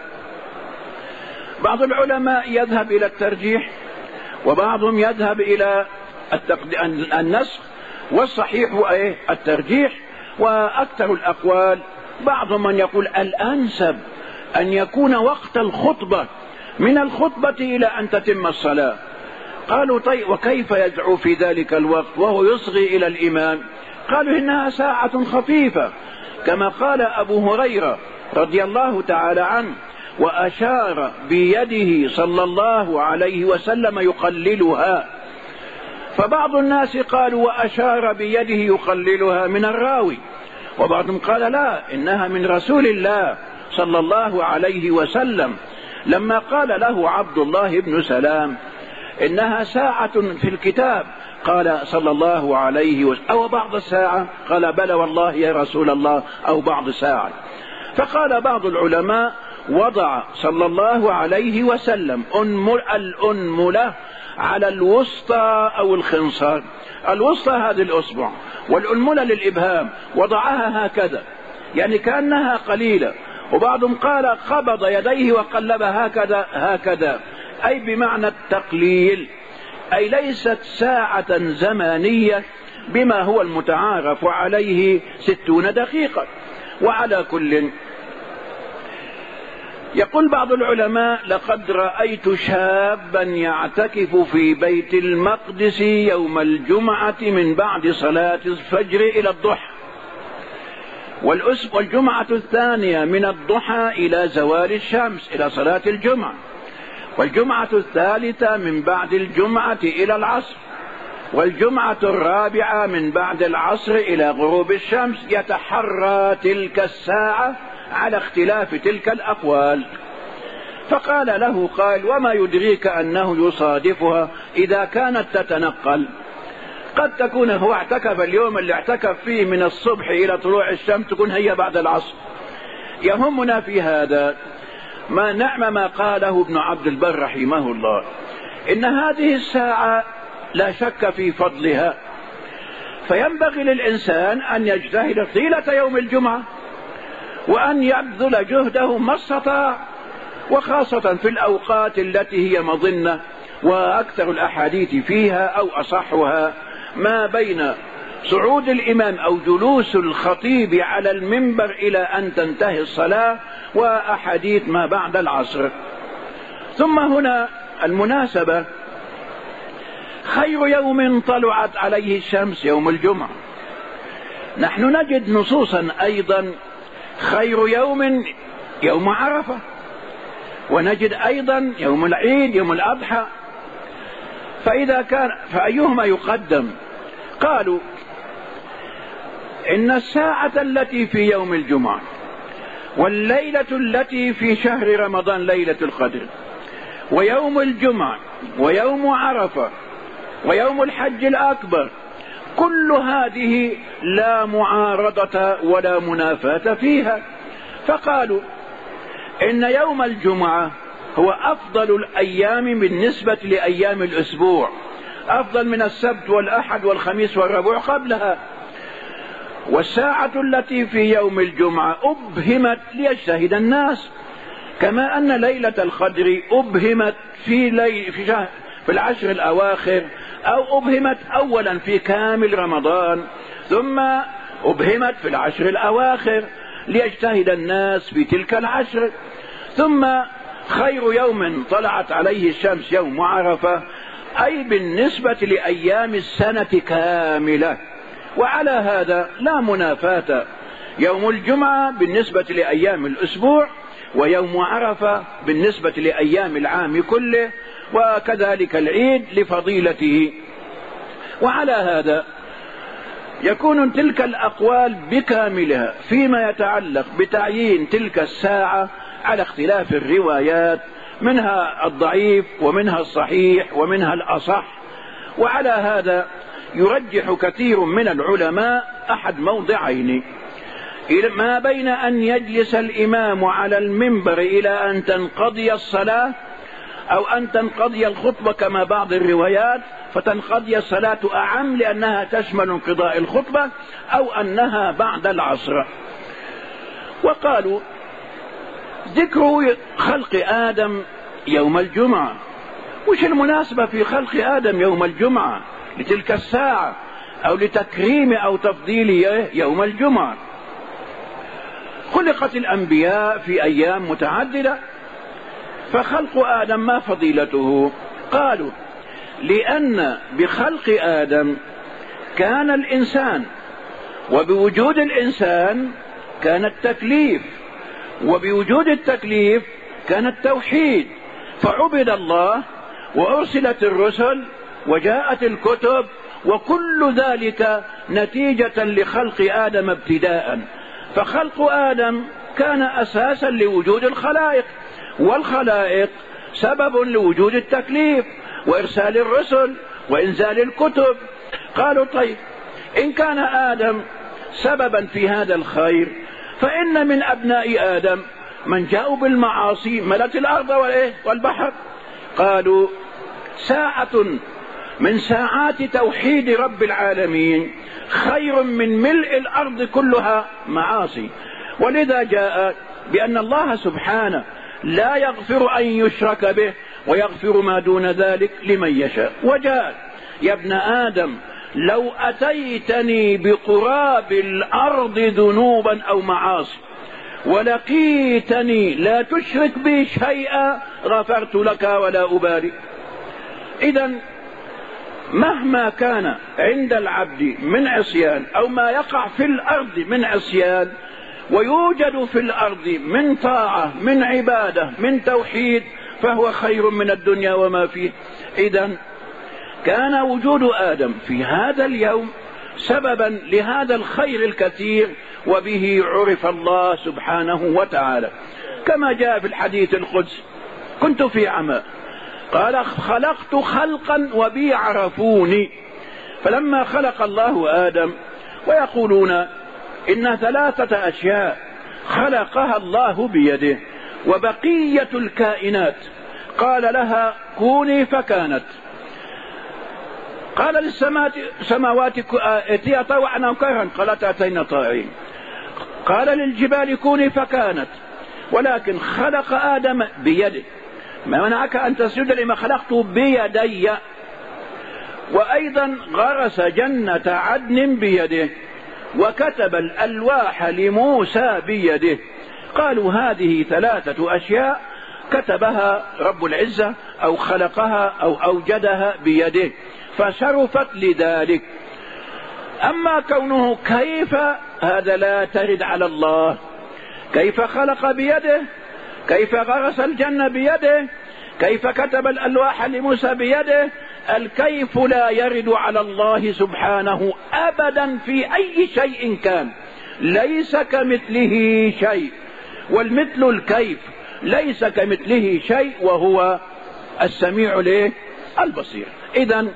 بعض العلماء يذهب إلى الترجيح، وبعضهم يذهب إلى النسخ، والصحيح الترجيح. وأكثر الأقوال بعضهم من يقول الأنسب أن يكون وقت الخطبة من الخطبة إلى أن تتم الصلاة. قالوا طيب وكيف يدعو في ذلك الوقت وهو يصغي إلى الإمام؟ قالوا إنها ساعة خفيفة، كما قال أبو هريرة رضي الله تعالى عنه وأشار بيده صلى الله عليه وسلم يقللها. فبعض الناس قالوا وأشار بيده يقللها من الراوي، وبعضهم قال لا إنها من رسول الله صلى الله عليه وسلم لما قال له عبد الله بن سلام إنها ساعة في الكتاب، قال صلى الله عليه وسلم أو بعض الساعة؟ قال بلى والله يا رسول الله أو بعض ساعة. فقال بعض العلماء وضع صلى الله عليه وسلم الأنملة على الوسطى أو الخنصر، الوسطى هذه الأصبع والأنملة للإبهام، وضعها هكذا يعني كأنها قليلة. وبعضهم قال قبض يديه وقلب هكذا أي بمعنى التقليل، أي ليست ساعة زمانية بما هو المتعارف عليه 60 دقيقة. وعلى كل يقول بعض العلماء لقد رأيت شابا يعتكف في بيت المقدس يوم الجمعة من بعد صلاة الفجر إلى الضحى، والجمعة الثانية من الضحى إلى زوال الشمس إلى صلاة الجمعة، والجمعة الثالثة من بعد الجمعة إلى العصر، والجمعة الرابعة من بعد العصر إلى غروب الشمس، يتحرى تلك الساعة على اختلاف تلك الأقوال. فقال له قال وما يدريك أنه يصادفها إذا كانت تتنقل؟ قد تكون هو اعتكف اليوم اللي اعتكف فيه من الصبح إلى طلوع الشمس تكون هي بعد العصر. يهمنا في هذا ما قاله ابن عبد البر رحمه الله، إن هذه الساعة لا شك في فضلها، فينبغي للإنسان أن يجتهد طيلة يوم الجمعة وأن يبذل جهده ما استطاع، وخاصة في الأوقات التي هي مظنة. وأكثر الأحاديث فيها أو أصحها ما بين صعود الإمام أو جلوس الخطيب على المنبر إلى أن تنتهي الصلاة، وأحاديث ما بعد العصر. ثم هنا المناسبة، خير يوم طلعت عليه الشمس يوم الجمعة، نحن نجد نصوصا أيضا خير يوم يوم عرفة، ونجد أيضا يوم العيد يوم الأضحى، فأيهما يقدم؟ قالوا إن الساعة التي في يوم الجمعة والليلة التي في شهر رمضان ليلة القدر ويوم الجمعة ويوم عرفة ويوم الحج الأكبر كل هذه لا معارضة ولا منافاة فيها. فقالوا إن يوم الجمعة هو أفضل الأيام بالنسبة لأيام الأسبوع، أفضل من السبت والأحد والخميس والربوع قبلها. والساعة التي في يوم الجمعة أبهمت ليجتهد الناس، كما أن ليلة القدر أبهمت في العشر الأواخر، أو أبهمت أولا في كامل رمضان ثم أبهمت في العشر الأواخر ليجتهد الناس في تلك العشر. ثم خير يوم طلعت عليه الشمس يوم عرفة، أي بالنسبة لأيام السنة كاملة. وعلى هذا لا منافاة، يوم الجمعة بالنسبة لأيام الأسبوع، ويوم عرفة بالنسبة لأيام العام كله، وكذلك العيد لفضيلته. وعلى هذا يكون تلك الأقوال بكاملها فيما يتعلق بتعيين تلك الساعة على اختلاف الروايات، منها الضعيف ومنها الصحيح ومنها الأصح. وعلى هذا يرجح كثير من العلماء أحد موضعين، ما بين أن يجلس الإمام على المنبر إلى أن تنقضي الصلاة، أو أن تنقضي الخطبة كما بعض الروايات، فتنقضي الصلاة أعم لأنها تشمل انقضاء الخطبة، أو أنها بعد العصر. وقالوا ذكر خلق آدم يوم الجمعة، وش المناسبة في خلق آدم يوم الجمعة لتلك الساعة أو لتكريم أو تفضيل يوم الجمعة؟ خلقت الأنبياء في أيام متعددة، فخلق آدم ما فضيلته؟ قالوا لأن بخلق آدم كان الإنسان، وبوجود الإنسان كان التكليف، وبوجود التكليف كان التوحيد، فعبد الله وأرسلت الرسل وجاءت الكتب، وكل ذلك نتيجة لخلق آدم ابتداء. فخلق آدم كان أساسا لوجود الخلائق، والخلائق سبب لوجود التكليف وإرسال الرسل وإنزال الكتب. قالوا طيب إن كان آدم سببا في هذا الخير، فإن من أبناء آدم من جاءوا بالمعاصي ملت الأرض والبحر. قالوا ساعة من ساعات توحيد رب العالمين خير من ملء الأرض كلها معاصي. ولذا جاء بأن الله سبحانه لا يغفر أن يشرك به ويغفر ما دون ذلك لمن يشاء. وجاء يا ابن آدم لو أتيتني بقراب الأرض ذنوبا أو معاصي ولقيتني لا تشرك بي شيئا غفرت لك ولا أبالي. إذن مهما كان عند العبد من عصيان، أو ما يقع في الأرض من عصيان، ويوجد في الأرض من طاعة من عبادة من توحيد، فهو خير من الدنيا وما فيه. إذن كان وجود آدم في هذا اليوم سببا لهذا الخير الكثير، وبه عرف الله سبحانه وتعالى، كما جاء في الحديث القدسي: كنت في عمى قال خلقت خلقا وبي عرفوني. فلما خلق الله آدم، ويقولون إن 3 أشياء خلقها الله بيده، وبقية الكائنات قال لها كوني فكانت. قال للسماوات ائتيا طوعا أو كرها قالت أتينا طائعين. قال للجبال كوني فكانت. ولكن خلق آدم بيده، ما منعك أن تسجد لما خلقته بيدي. وأيضا غرس جنة عدن بيده، وكتب الألواح لموسى بيده. قالوا هذه 3 أشياء كتبها رب العزة أو خلقها أو أوجدها بيده، فشرفت لذلك. أما كونه كيف، هذا لا ترد على الله. كيف خلق بيده، كيف غرس الجنة بيده، كيف كتب الألواح لموسى بيده، الكيف لا يرد على الله سبحانه أبدا في أي شيء كان. ليس كمثله شيء، والمثل الكيف، ليس كمثله شيء وهو السميع البصير. إذن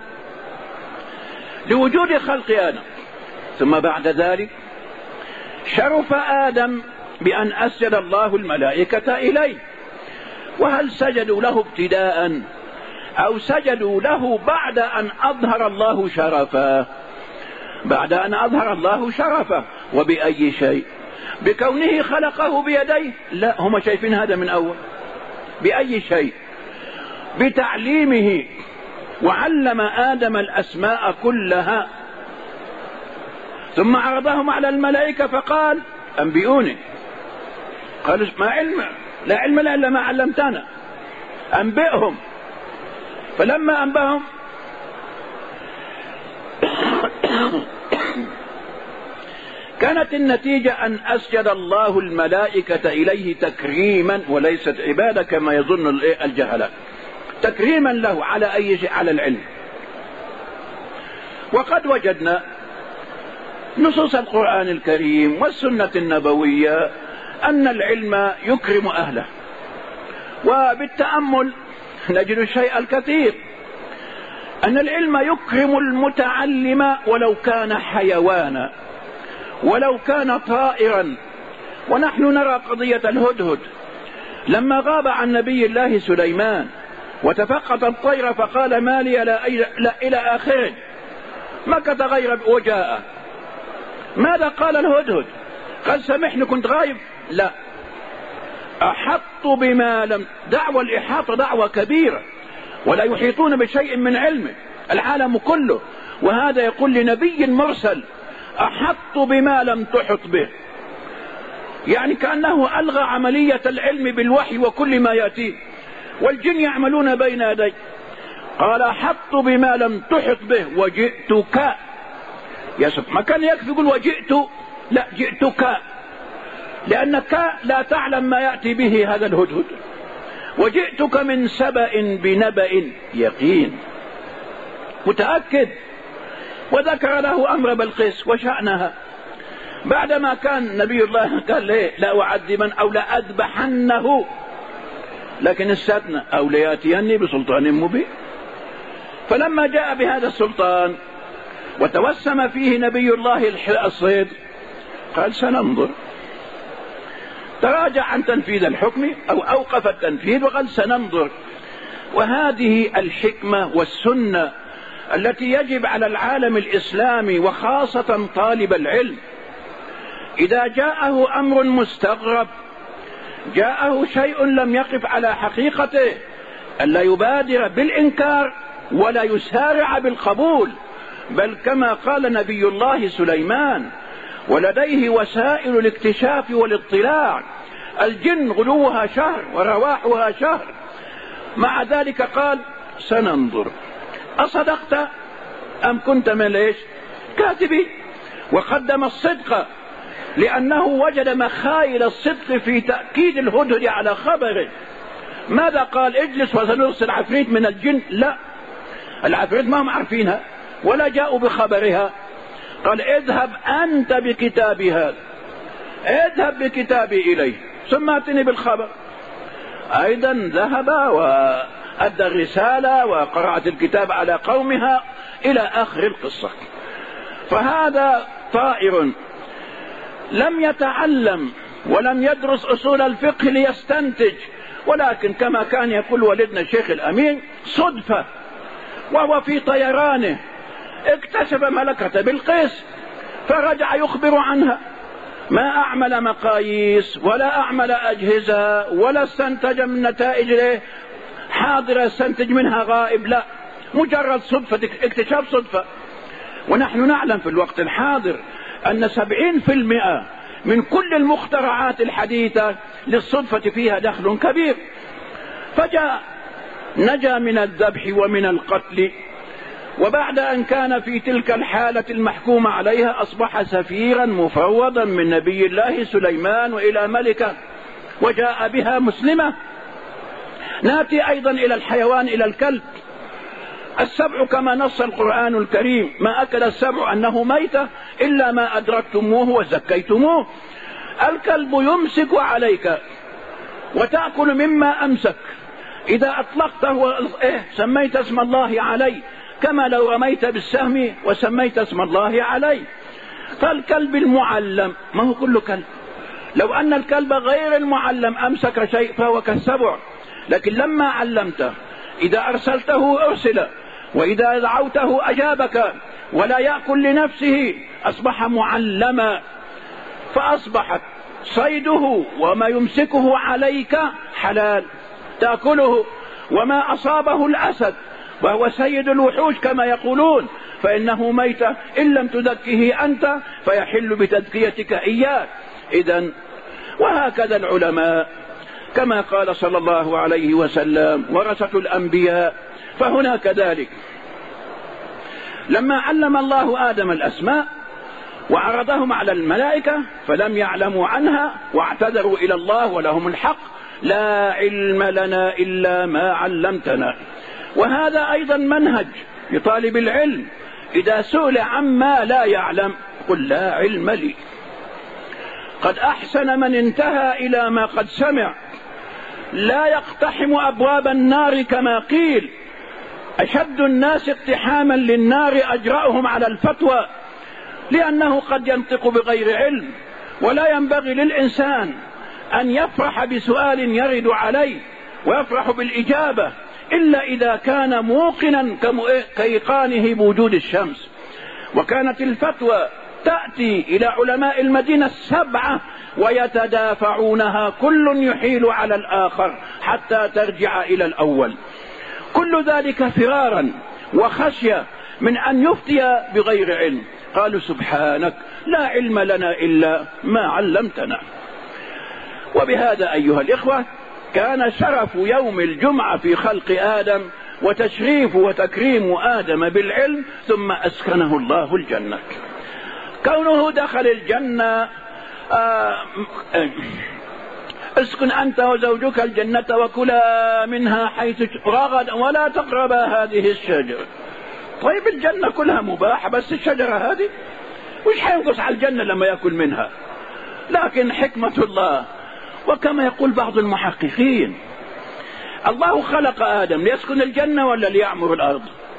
لوجود خلق آدم، ثم بعد ذلك شرف آدم بأن أسجد الله الملائكة إليه. وهل سجدوا له ابتداء أو سجدوا له بعد أن أظهر الله شرفه؟ بعد أن أظهر الله شرفه. وبأي شيء؟ بكونه خلقه بيديه؟ لا، هم شايفين هذا من أول. بأي شيء؟ بتعليمه، وعلم آدم الأسماء كلها، ثم عرضهم على الملائكة فقال أنبئوني. قالوا ما علم، لا علم إلا ما علمتنا، أنبئهم. فلما أنبأهم كانت النتيجة أن أسجد الله الملائكة إليه تكريما وليست عبادة كما يظن الجهلاء، تكريما له على أي شيء، على العلم. وقد وجدنا نصوص القرآن الكريم والسنة النبوية أن العلم يكرم أهله، وبالتأمل نجد الشيء الكثير، أن العلم يكرم المتعلم ولو كان حيوانا، ولو كان طائرا. ونحن نرى قضية الهدهد لما غاب عن نبي الله سليمان وتفقد الطير فقال ما لي لا إلى آخره، مكث غير وجاء. ماذا قال الهدهد؟ قال سامحني كنت غايب؟ لا، أحط بما لم. دعوة الإحاطة دعوة كبيرة، ولا يحيطون بشيء من علمه العالم كله، وهذا يقول لنبي مرسل أحط بما لم تحط به، يعني كأنه ألغى عملية العلم بالوحي وكل ما يأتيه، والجن يعملون بين يدي. قال أحط بما لم تحط به وجئتك. يا سبحان، ما كان يكفي يقول وجئت، لا، جئتك، لأنك لا تعلم ما يأتي به هذا الهدهد. وجئتك من سبأ بنبأ يقين، متأكد. وذكر له أمر بلقيس وشأنها، بعدما كان نبي الله قال ليه لا أعذبن أو لا أذبحنه، لكن استثنى أو ليأتيني بسلطان مبين. فلما جاء بهذا السلطان وتوسم فيه نبي الله الصيد قال سننظر، تراجع عن تنفيذ الحكم أو أوقف التنفيذ وقال سننظر. وهذه الحكمة والسنة التي يجب على العالم الإسلامي وخاصة طالب العلم، إذا جاءه أمر مستغرب، جاءه شيء لم يقف على حقيقته، ألا يبادر بالإنكار ولا يسارع بالقبول، بل كما قال نبي الله سليمان ولديه وسائل الاكتشاف والاطلاع، الجن غلوها شهر ورواحها شهر، مع ذلك قال سننظر أصدقت أم كنت من ليش كاذبي. وقدم الصدق لأنه وجد مخايل الصدق في تأكيد الهدهد على خبره. ماذا قال؟ اجلس وسنرسل عفريت من الجن؟ لا، العفريت ما هم عارفينها ولا جاءوا بخبرها. قال اذهب أنت بكتابي هذا، اذهب بكتابي إليه ثم أتني بالخبر. أيضا ذهب وأدى الرسالة وقرأت الكتاب على قومها إلى آخر القصة. فهذا طائر لم يتعلم ولم يدرس أصول الفقه ليستنتج، ولكن كما كان يقول والدنا الشيخ الأمين صدفة، وهو في طيرانه اكتشف ملكة بلقيس فرجع يخبر عنها، ما أعمل مقاييس ولا أعمل أجهزة ولا استنتج من نتائج حاضرة استنتج منها غائب، لا، مجرد صدفة، اكتشاف صدفة. ونحن نعلم في الوقت الحاضر أن 70% من كل المخترعات الحديثة للصدفة فيها دخل كبير. فجاء نجا من الذبح ومن القتل وبعد أن كان في تلك الحالة المحكوم عليها أصبح سفيرا مفوضا من نبي الله سليمان إلى ملكة وجاء بها مسلمة. نأتي أيضا إلى الحيوان، إلى الكلب. السبع كما نص القرآن الكريم: ما أكل السبع أنه ميتة إلا ما أدركتموه وزكيتموه. الكلب يمسك عليك وتأكل مما أمسك، إذا أطلقته سميت اسم الله عليه، كما لو رميت بالسهم وسميت اسم الله عليه. فالكلب المعلم ما هو كل كلب، لو أن الكلب غير المعلم أمسك شيء فهو كالسبع، لكن لما علمته إذا أرسلته أرسل، وإذا دعوته أجابك، ولا يأكل لنفسه أصبح معلما، فأصبحت صيده وما يمسكه عليك حلال تأكله، وما أصابه الأسد وهو سيد الوحوش كما يقولون فإنه ميتة إن لم تذكه أنت فيحل بتذكيتك إياه. إذن وهكذا العلماء كما قال صلى الله عليه وسلم: ورثة الأنبياء. فهنا كذلك لما علم الله آدم الأسماء وعرضهم على الملائكة فلم يعلموا عنها واعتذروا إلى الله ولهم الحق: لا علم لنا إلا ما علمتنا. وهذا أيضا منهج لطالب العلم، إذا سئل عما لا يعلم قل لا علم لي. قد أحسن من انتهى إلى ما قد سمع، لا يقتحم أبواب النار كما قيل: أشد الناس اقتحاما للنار أجرأهم على الفتوى، لأنه قد ينطق بغير علم. ولا ينبغي للإنسان أن يفرح بسؤال يرد عليه ويفرح بالإجابة إلا إذا كان موقنا كإيقانه بوجود الشمس. وكانت الفتوى تأتي إلى علماء المدينة 7 ويتدافعونها، كل يحيل على الآخر حتى ترجع إلى الأول، كل ذلك فرارا وخشية من أن يفتي بغير علم. قالوا: سبحانك لا علم لنا إلا ما علمتنا. وبهذا أيها الإخوة كان شرف يوم الجمعة في خلق آدم وتشريف وتكريم آدم بالعلم، ثم أسكنه الله الجنة. كونه دخل الجنة: اسكن أنت وزوجك الجنة وكلا منها حيث رغدا ولا تقربا هذه الشجرة. طيب الجنة كلها مباحة، بس الشجرة هذه وش حينقص على الجنة لما يأكل منها؟ لكن حكمة الله، وكما يقول بعض المحققين: الله خلق آدم ليسكن الجنة ولا ليعمر الأرض؟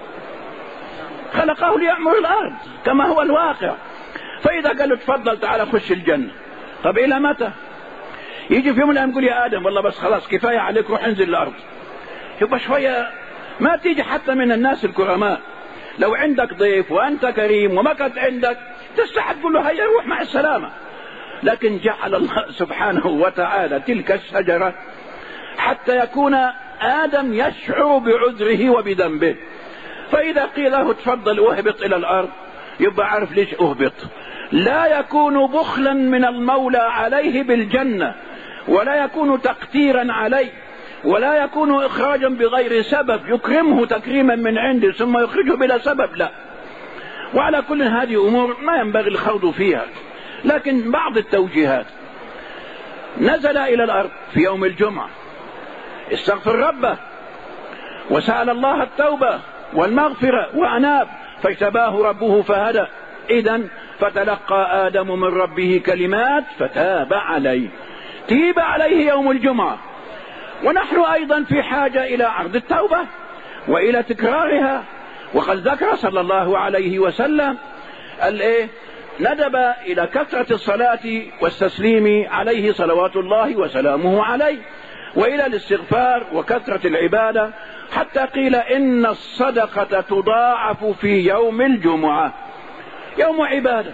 خلقه ليعمر الأرض كما هو الواقع. فإذا قالوا تفضل تعال خش الجنة، طب إلى متى؟ يجي في يوم من الأيام يقول: يا آدم والله بس خلاص كفاية عليك، روح انزل الأرض. يبقى شوية ما تيجي حتى من الناس الكرماء. لو عندك ضيف وأنت كريم وما كنت عندك تستحق تقول له هيا روح مع السلامة. لكن جعل الله سبحانه وتعالى تلك الشجرة حتى يكون آدم يشعر بعذره وبذنبه. فإذا قيل له تفضل اهبط إلى الأرض يبقى عارف ليش أهبط. لا يكون بخلا من المولى عليه بالجنة، ولا يكون تقتيرا عليه، ولا يكون إخراجا بغير سبب يكرمه تكريما من عنده ثم يخرجه بلا سبب، لا. وعلى كل هذه أمور ما ينبغي الخوض فيها. لكن بعض التوجيهات: نزل إلى الأرض في يوم الجمعة، استغفر ربه وسأل الله التوبة والمغفرة وأناب، فاجتباه ربه فهدى. إذن فتلقى آدم من ربه كلمات فتاب عليه، تيب عليه يوم الجمعة. ونحن أيضا في حاجة إلى عرض التوبة وإلى تكرارها. وقد ذكر صلى الله عليه وسلم ندب إلى كثرة الصلاة والتسليم عليه صلوات الله وسلامه عليه، وإلى الاستغفار وكثرة العبادة، حتى قيل إن الصدقة تضاعف في يوم الجمعة، يوم عبادة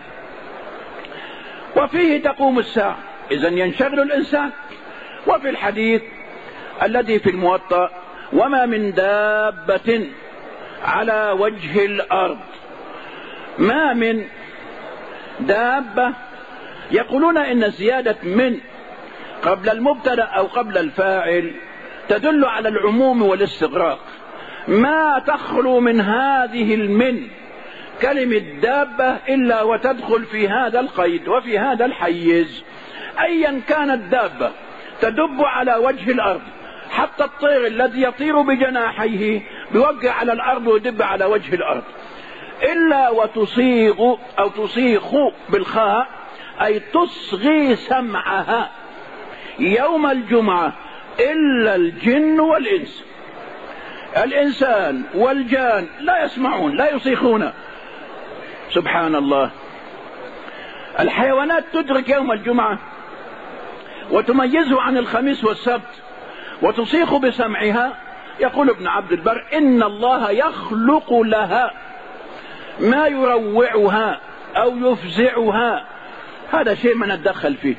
وفيه تقوم الساعة، إذن ينشغل الإنسان. وفي الحديث الذي في الموطأ: وما من دابة على وجه الأرض، ما من دابة. يقولون إن زيادة من قبل المبتدأ أو قبل الفاعل تدل على العموم والاستغراق، ما تخلو من هذه المن كلمة دابة إلا وتدخل في هذا القيد وفي هذا الحيز. أيا كانت دابة تدب على وجه الأرض، حتى الطير الذي يطير بجناحيه بيوقع على الأرض ويدب على وجه الأرض، إلا وتصيغ أو تصيخ بالخاء، أي تصغي سمعها يوم الجمعة، إلا الجن والإنس. الإنسان والجان لا يسمعون، لا يصيخون. سبحان الله. الحيوانات تدرك يوم الجمعة وتميزه عن الخميس والسبت وتصيخ بسمعها. يقول ابن عبد البر: إن الله يخلق لها ما يروعها أو يفزعها. هذا شيء ما نتدخل فيه.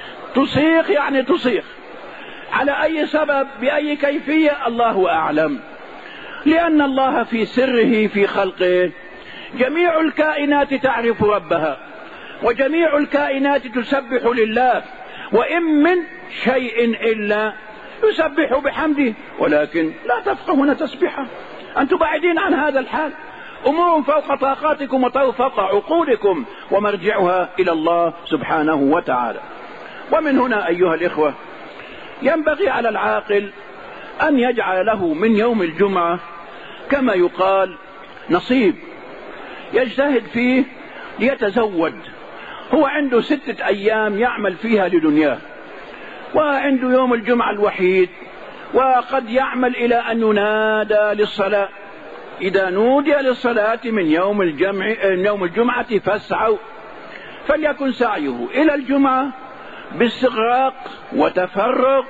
تصيخ يعني تصيخ، على أي سبب بأي كيفية الله أعلم، لأن الله في سره في خلقه. جميع الكائنات تعرف ربها، وجميع الكائنات تسبح لله، وإن من شيء إلا يسبح بحمده ولكن لا تفقهون تسبحه. أنتم بعيدين عن هذا الحال. أمور فوق طاقاتكم وفوق عقولكم، ومرجعها إلى الله سبحانه وتعالى. ومن هنا أيها الإخوة ينبغي على العاقل أن يجعل له من يوم الجمعة كما يقال نصيب يجتهد فيه ليتزود. هو عنده 6 أيام يعمل فيها لدنياه، وعنده يوم الجمعة الوحيد، وقد يعمل إلى أن ينادى للصلاة. إذا نودي للصلاة من يوم الجمعة فاسعوا، فليكن سعيه إلى الجمعة باستغراق وتفرغ،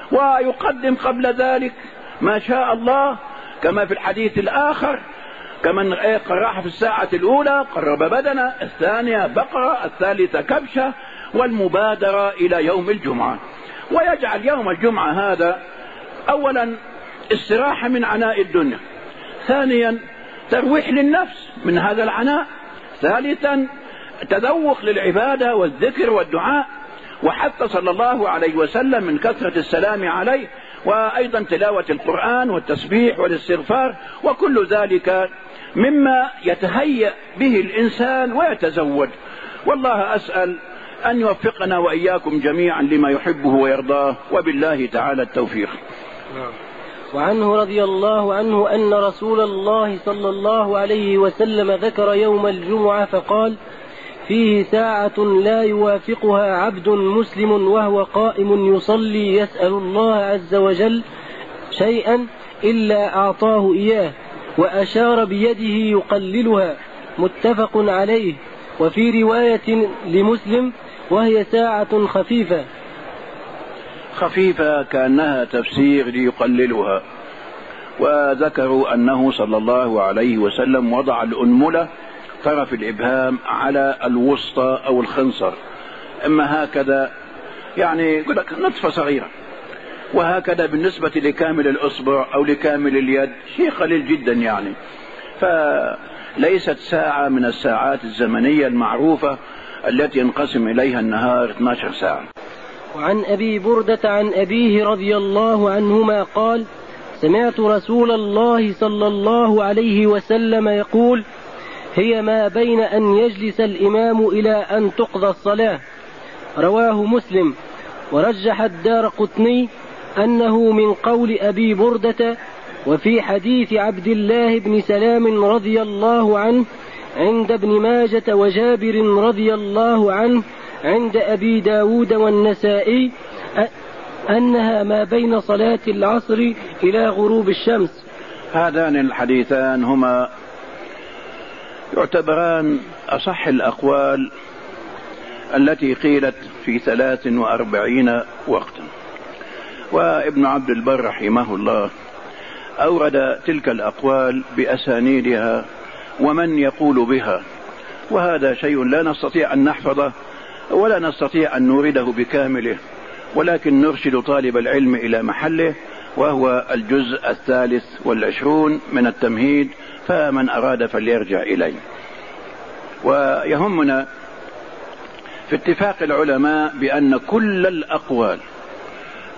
ويقدم قبل ذلك ما شاء الله، كما في الحديث الآخر: كمن راح في الساعة الأولى قرب بدنه، الثانية بقرة، الثالثة كبشة، والمبادرة إلى يوم الجمعة. ويجعل يوم الجمعة هذا أولا استراحة من عناء الدنيا، ثانيا ترويح للنفس من هذا العناء، ثالثا تذوق للعبادة والذكر والدعاء، وحتى صلى الله عليه وسلم من كثرة السلام عليه، وأيضا تلاوة القرآن والتسبيح والاستغفار، وكل ذلك مما يتهيأ به الإنسان ويتزود. والله أسأل أن يوفقنا وإياكم جميعا لما يحبه ويرضاه، وبالله تعالى التوفيق. وعنه رضي الله عنه أن رسول الله صلى الله عليه وسلم ذكر يوم الجمعة فقال: فيه ساعة لا يوافقها عبد مسلم وهو قائم يصلي يسأل الله عز وجل شيئا إلا أعطاه إياه، وأشار بيده يقللها. متفق عليه. وفي رواية لمسلم: وهي ساعة خفيفة. خفيفة كأنها تفسير ليقللها. وذكروا أنه صلى الله عليه وسلم وضع الأنملة طرف الإبهام على الوسطى أو الخنصر، إما هكذا يعني يقول لك نطفة صغيرة، وهكذا بالنسبة لكامل الأصبع أو لكامل اليد شيء قليل جدا يعني. فليست ساعة من الساعات الزمنية المعروفة التي ينقسم إليها النهار 12 ساعة. وعن أبي بردة عن أبيه رضي الله عنهما قال: سمعت رسول الله صلى الله عليه وسلم يقول: هي ما بين أن يجلس الإمام إلى أن تقضى الصلاة. رواه مسلم. ورجح الدارقطني أنه من قول أبي بردة. وفي حديث عبد الله بن سلام رضي الله عنه عند ابن ماجة وجابر رضي الله عنه عند أبي داود والنسائي أنها ما بين صلاة العصر إلى غروب الشمس. هذان الحديثان هما يعتبران أصح الأقوال التي قيلت في 43 وقتا. وابن عبد البر رحمه الله أورد تلك الأقوال بأسانيدها ومن يقول بها، وهذا شيء لا نستطيع أن نحفظه ولا نستطيع أن نورده بكامله، ولكن نرشد طالب العلم إلى محله، وهو الجزء 23 من التمهيد، فمن أراد فليرجع إليه. ويهمنا في اتفاق العلماء بأن كل الأقوال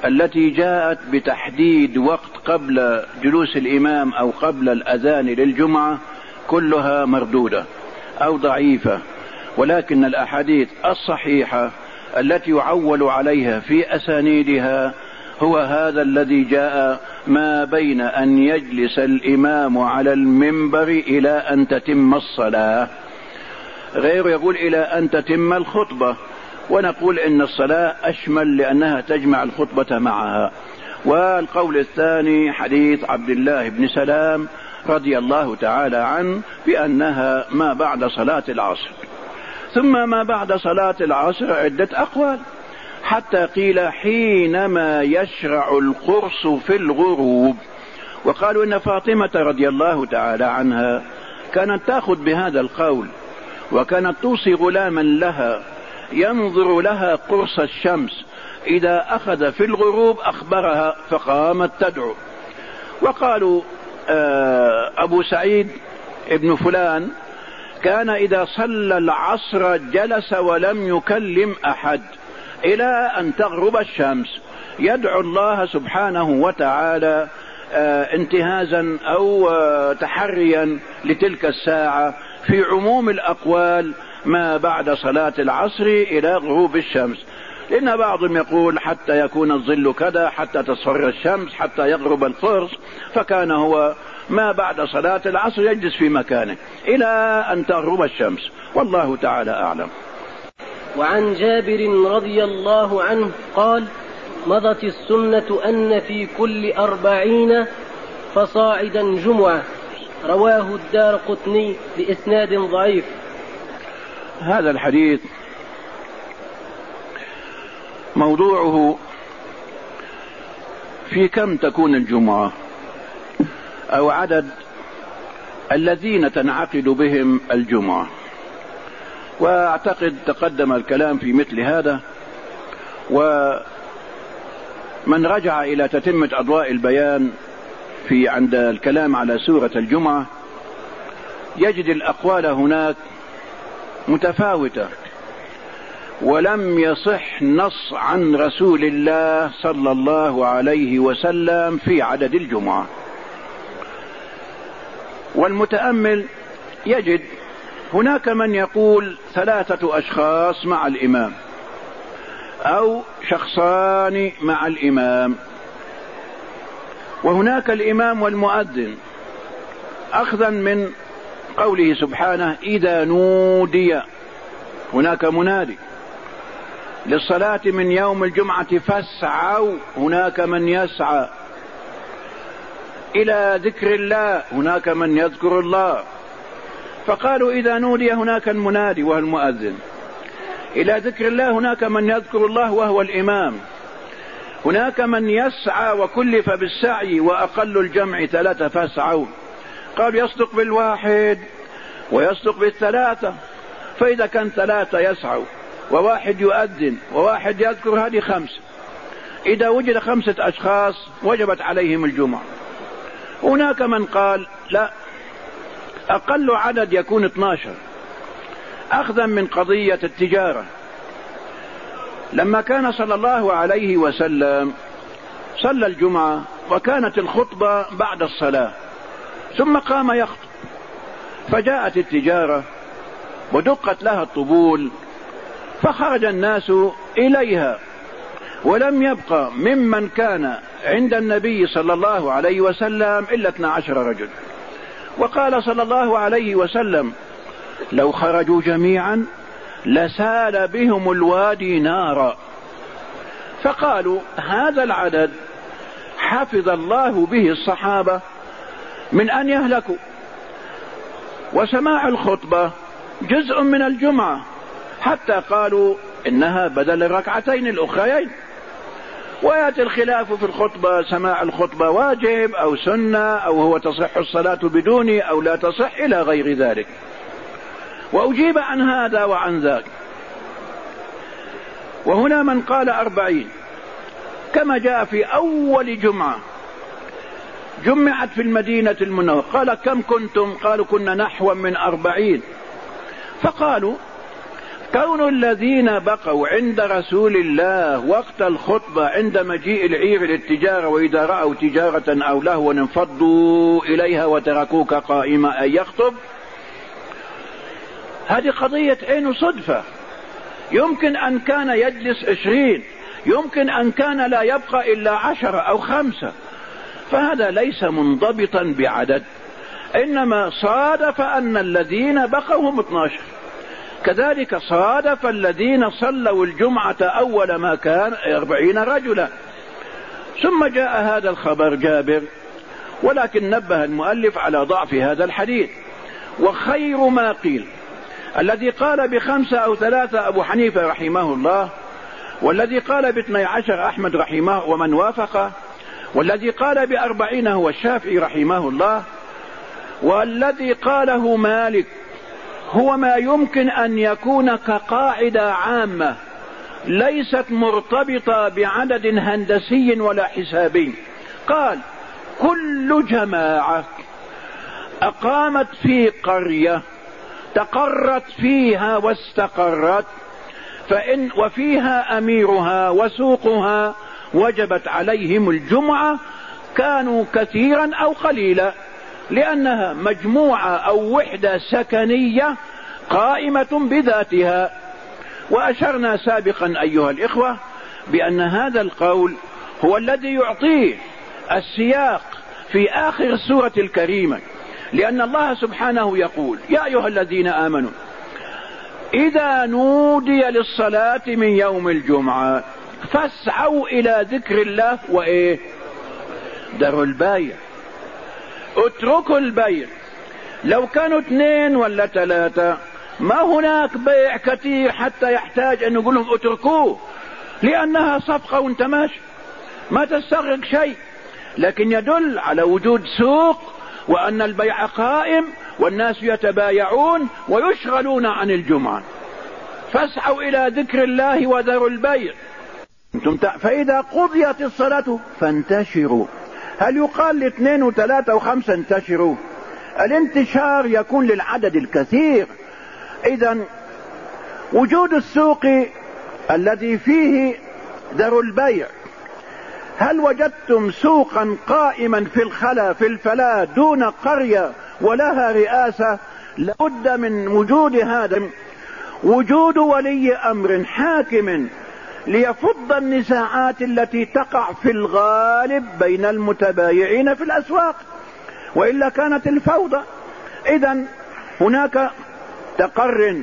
التي جاءت بتحديد وقت قبل جلوس الإمام أو قبل الأذان للجمعة كلها مردودة أو ضعيفة، ولكن الأحاديث الصحيحة التي يعول عليها في أسانيدها هو هذا الذي جاء ما بين أن يجلس الإمام على المنبر إلى أن تتم الصلاة. غير يقول إلى أن تتم الخطبة، ونقول إن الصلاة أشمل لأنها تجمع الخطبة معها. والقول الثاني حديث عبد الله بن سلام رضي الله تعالى عنه بأنها ما بعد صلاة العصر. ثم ما بعد صلاة العصر عدة أقوال، حتى قيل حينما يشرع القرص في الغروب. وقالوا إن فاطمة رضي الله تعالى عنها كانت تأخذ بهذا القول، وكانت توصي غلاما لها ينظر لها قرص الشمس، إذا أخذ في الغروب أخبرها فقامت تدعو. وقالوا أبو سعيد ابن فلان كان إذا صلى العصر جلس ولم يكلم أحد إلى أن تغرب الشمس، يدعو الله سبحانه وتعالى انتهازا أو تحريا لتلك الساعة. في عموم الأقوال ما بعد صلاة العصر إلى غروب الشمس، لأن بعضهم يقول حتى يكون الظل كذا، حتى تصفر الشمس، حتى يغرب القرص، فكان هو ما بعد صلاة العصر يجلس في مكانه إلى أن تغرب الشمس، والله تعالى أعلم. وعن جابر رضي الله عنه قال: مضت السنة أن في كل 40 فصاعدا جمعة، رواه الدارقطني بإسناد ضعيف. هذا الحديث موضوعه في كم تكون الجمعة أو عدد الذين تنعقد بهم الجمعة، وأعتقد تقدم الكلام في مثل هذا. ومن رجع إلى تتمة أضواء البيان في عند الكلام على سورة الجمعة يجد الأقوال هناك متفاوتة، ولم يصح نص عن رسول الله صلى الله عليه وسلم في عدد الجمعة. والمتأمل يجد هناك من يقول 3 أشخاص مع الإمام أو شخصان مع الإمام، وهناك الإمام والمؤذن، أخذا من قوله سبحانه إذا نودي، هناك منادي للصلاة من يوم الجمعة فاسعوا، هناك من يسعى إلى ذكر الله، هناك من يذكر الله. فقالوا إذا نودي هناك المنادي وهو المؤذن، إلى ذكر الله هناك من يذكر الله وهو الإمام، هناك من يسعى وكلف بالسعي وأقل الجمع 3 فاسعوا. قال يصدق بالواحد ويصدق بالثلاثة، فإذا كان 3 يسعوا وواحد يؤذن وواحد يذكر هذه 5. إذا وجد 5 أشخاص وجبت عليهم الجمعة. هناك من قال لا، أقل عدد يكون 12، أخذا من قضية التجارة. لما كان صلى الله عليه وسلم صلى الجمعة وكانت الخطبة بعد الصلاة، ثم قام يخطب، فجاءت التجارة ودقت لها الطبول، فخرج الناس إليها، ولم يبقى ممن كان عند النبي صلى الله عليه وسلم إلا 12 رجل. وقال صلى الله عليه وسلم لو خرجوا جميعا لسال بهم الوادي نارا. فقالوا هذا العدد حفظ الله به الصحابة من أن يهلكوا، وسماع الخطبة جزء من الجمعة، حتى قالوا إنها بدل الركعتين الأخريين. ويأتي الخلاف في الخطبة، سماع الخطبة واجب أو سنة، أو هو تصح الصلاة بدونه أو لا تصح إلى غير ذلك. وأجيب عن هذا وعن ذاك. وهنا من قال 40 كما جاء في أول جمعة جمعت في المدينة المنورة، قال كم كنتم؟ قالوا كنا نحو من 40. فقالوا كون الذين بقوا عند رسول الله وقت الخطبة عند مجيء العير للتجارة وإذا رأوا تجارة أو لهوا انفضوا إليها وتركوك قائما أن يخطب، هذه قضية عين صدفة. يمكن أن كان يجلس 20، يمكن أن كان لا يبقى إلا 10 أو 5، فهذا ليس منضبطا بعدد، إنما صادف أن الذين بقوا هم 12. كذلك صادف الذين صلوا الجمعة أول ما كان 40 رجلا. ثم جاء هذا الخبر جابر، ولكن نبه المؤلف على ضعف هذا الحديث. وخير ما قيل الذي قال ب5 أو 3 أبو حنيفة رحمه الله، والذي قال ب12 أحمد رحمه ومن وافقه، والذي قال ب40 هو الشافعي رحمه الله، والذي قاله مالك هو ما يمكن أن يكون كقاعدة عامة ليست مرتبطة بعدد هندسي ولا حسابي. قال: كل جماعة أقامت في قرية تقرت فيها واستقرت وفيها أميرها وسوقها وجبت عليهم الجمعة، كانوا كثيرا أو قليلا، لأنها مجموعة أو وحدة سكنية قائمة بذاتها. وأشرنا سابقا أيها الإخوة بأن هذا القول هو الذي يعطيه السياق في آخر السورة الكريمة، لأن الله سبحانه يقول: يا أيها الذين آمنوا إذا نودي للصلاة من يوم الجمعة فاسعوا إلى ذكر الله ذروا البيع، اتركوا البيع. لو كانوا 2 ولا 3 ما هناك بيع كثير حتى يحتاج أن نقول لهم اتركوه، لأنها صفقة وانت ماشي ما تستغرق شيء، لكن يدل على وجود سوق وأن البيع قائم والناس يتبايعون ويشغلون عن الجمعة. فاسعوا إلى ذكر الله وذروا البيع. فإذا قضيت الصلاة فانتشروا. هل يقال ل2 و3 و5 انتشروا؟ الانتشار يكون للعدد الكثير. إذا وجود السوق الذي فيه ذروا البيع، هل وجدتم سوقا قائما في الخلا في الفلاة دون قرية ولها رئاسة؟ لابد من وجود هذا، وجود ولي أمر حاكم ليفض النزاعات التي تقع في الغالب بين المتبايعين في الأسواق، وإلا كانت الفوضى. إذا هناك تقر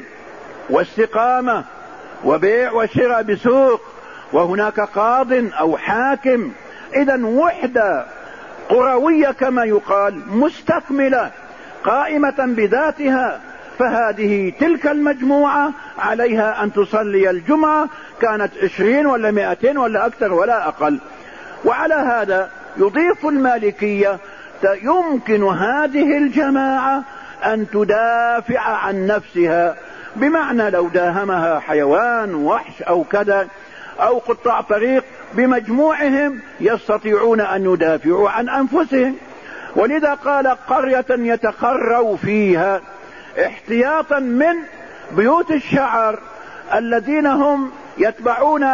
واستقامة وبيع وشراء بسوق، وهناك قاض أو حاكم. إذا وحدة قروية كما يقال مستكملة قائمة بذاتها، فهذه تلك المجموعة عليها أن تصلي الجمعة، كانت 20 ولا 200 ولا أكثر ولا أقل. وعلى هذا يضيف المالكية: يمكن هذه الجماعة أن تدافع عن نفسها، بمعنى لو داهمها حيوان وحش أو كذا أو قطاع طريق، بمجموعهم يستطيعون أن يدافعوا عن أنفسهم. ولذا قال: قرية يتقروا فيها، احتياطا من بيوت الشعر الذين هم يتبعون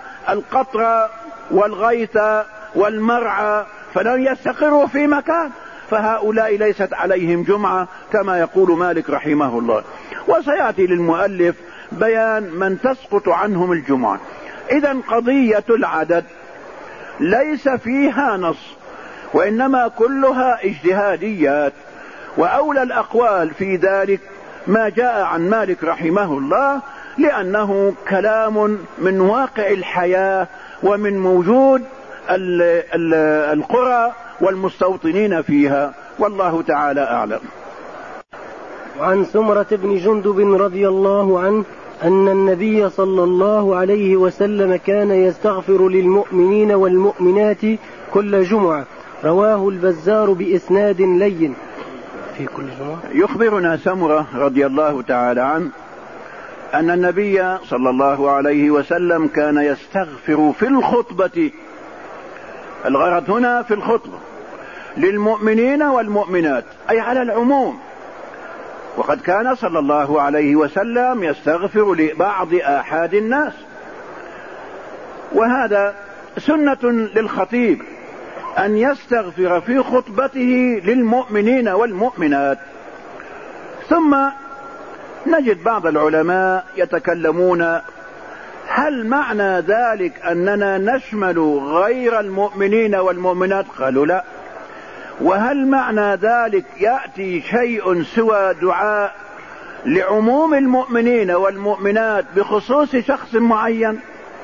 القطر والغيث والمرعى فلن يستقروا في مكان، فهؤلاء ليست عليهم جمعة كما يقول مالك رحمه الله. وسيأتي للمؤلف بيان من تسقط عنهم الجمعة. إذا قضية العدد ليس فيها نص، وإنما كلها اجتهاديات، وأولى الأقوال في ذلك ما جاء عن مالك رحمه الله، لأنه كلام من واقع الحياة ومن موجود القرى والمستوطنين فيها، والله تعالى أعلم. وعن سمرة بن جندب رضي الله عنه أن النبي صلى الله عليه وسلم كان يستغفر للمؤمنين والمؤمنات كل جمعة، رواه البزار بإسناد لين. في كل جمعة يخبرنا سمرة رضي الله تعالى عنه أن النبي صلى الله عليه وسلم كان يستغفر في الخطبة، الغرض هنا في الخطبة، للمؤمنين والمؤمنات، أي على العموم، وقد كان صلى الله عليه وسلم يستغفر لبعض آحاد الناس، وهذا سنة للخطيب أن يستغفر في خطبته للمؤمنين والمؤمنات. ثم نجد بعض العلماء يتكلمون هل معنى ذلك أننا نشمل غير المؤمنين والمؤمنات؟ قالوا لا. وهل معنى ذلك يأتي شيء سوى دعاء لعموم المؤمنين والمؤمنات بخصوص شخص معين؟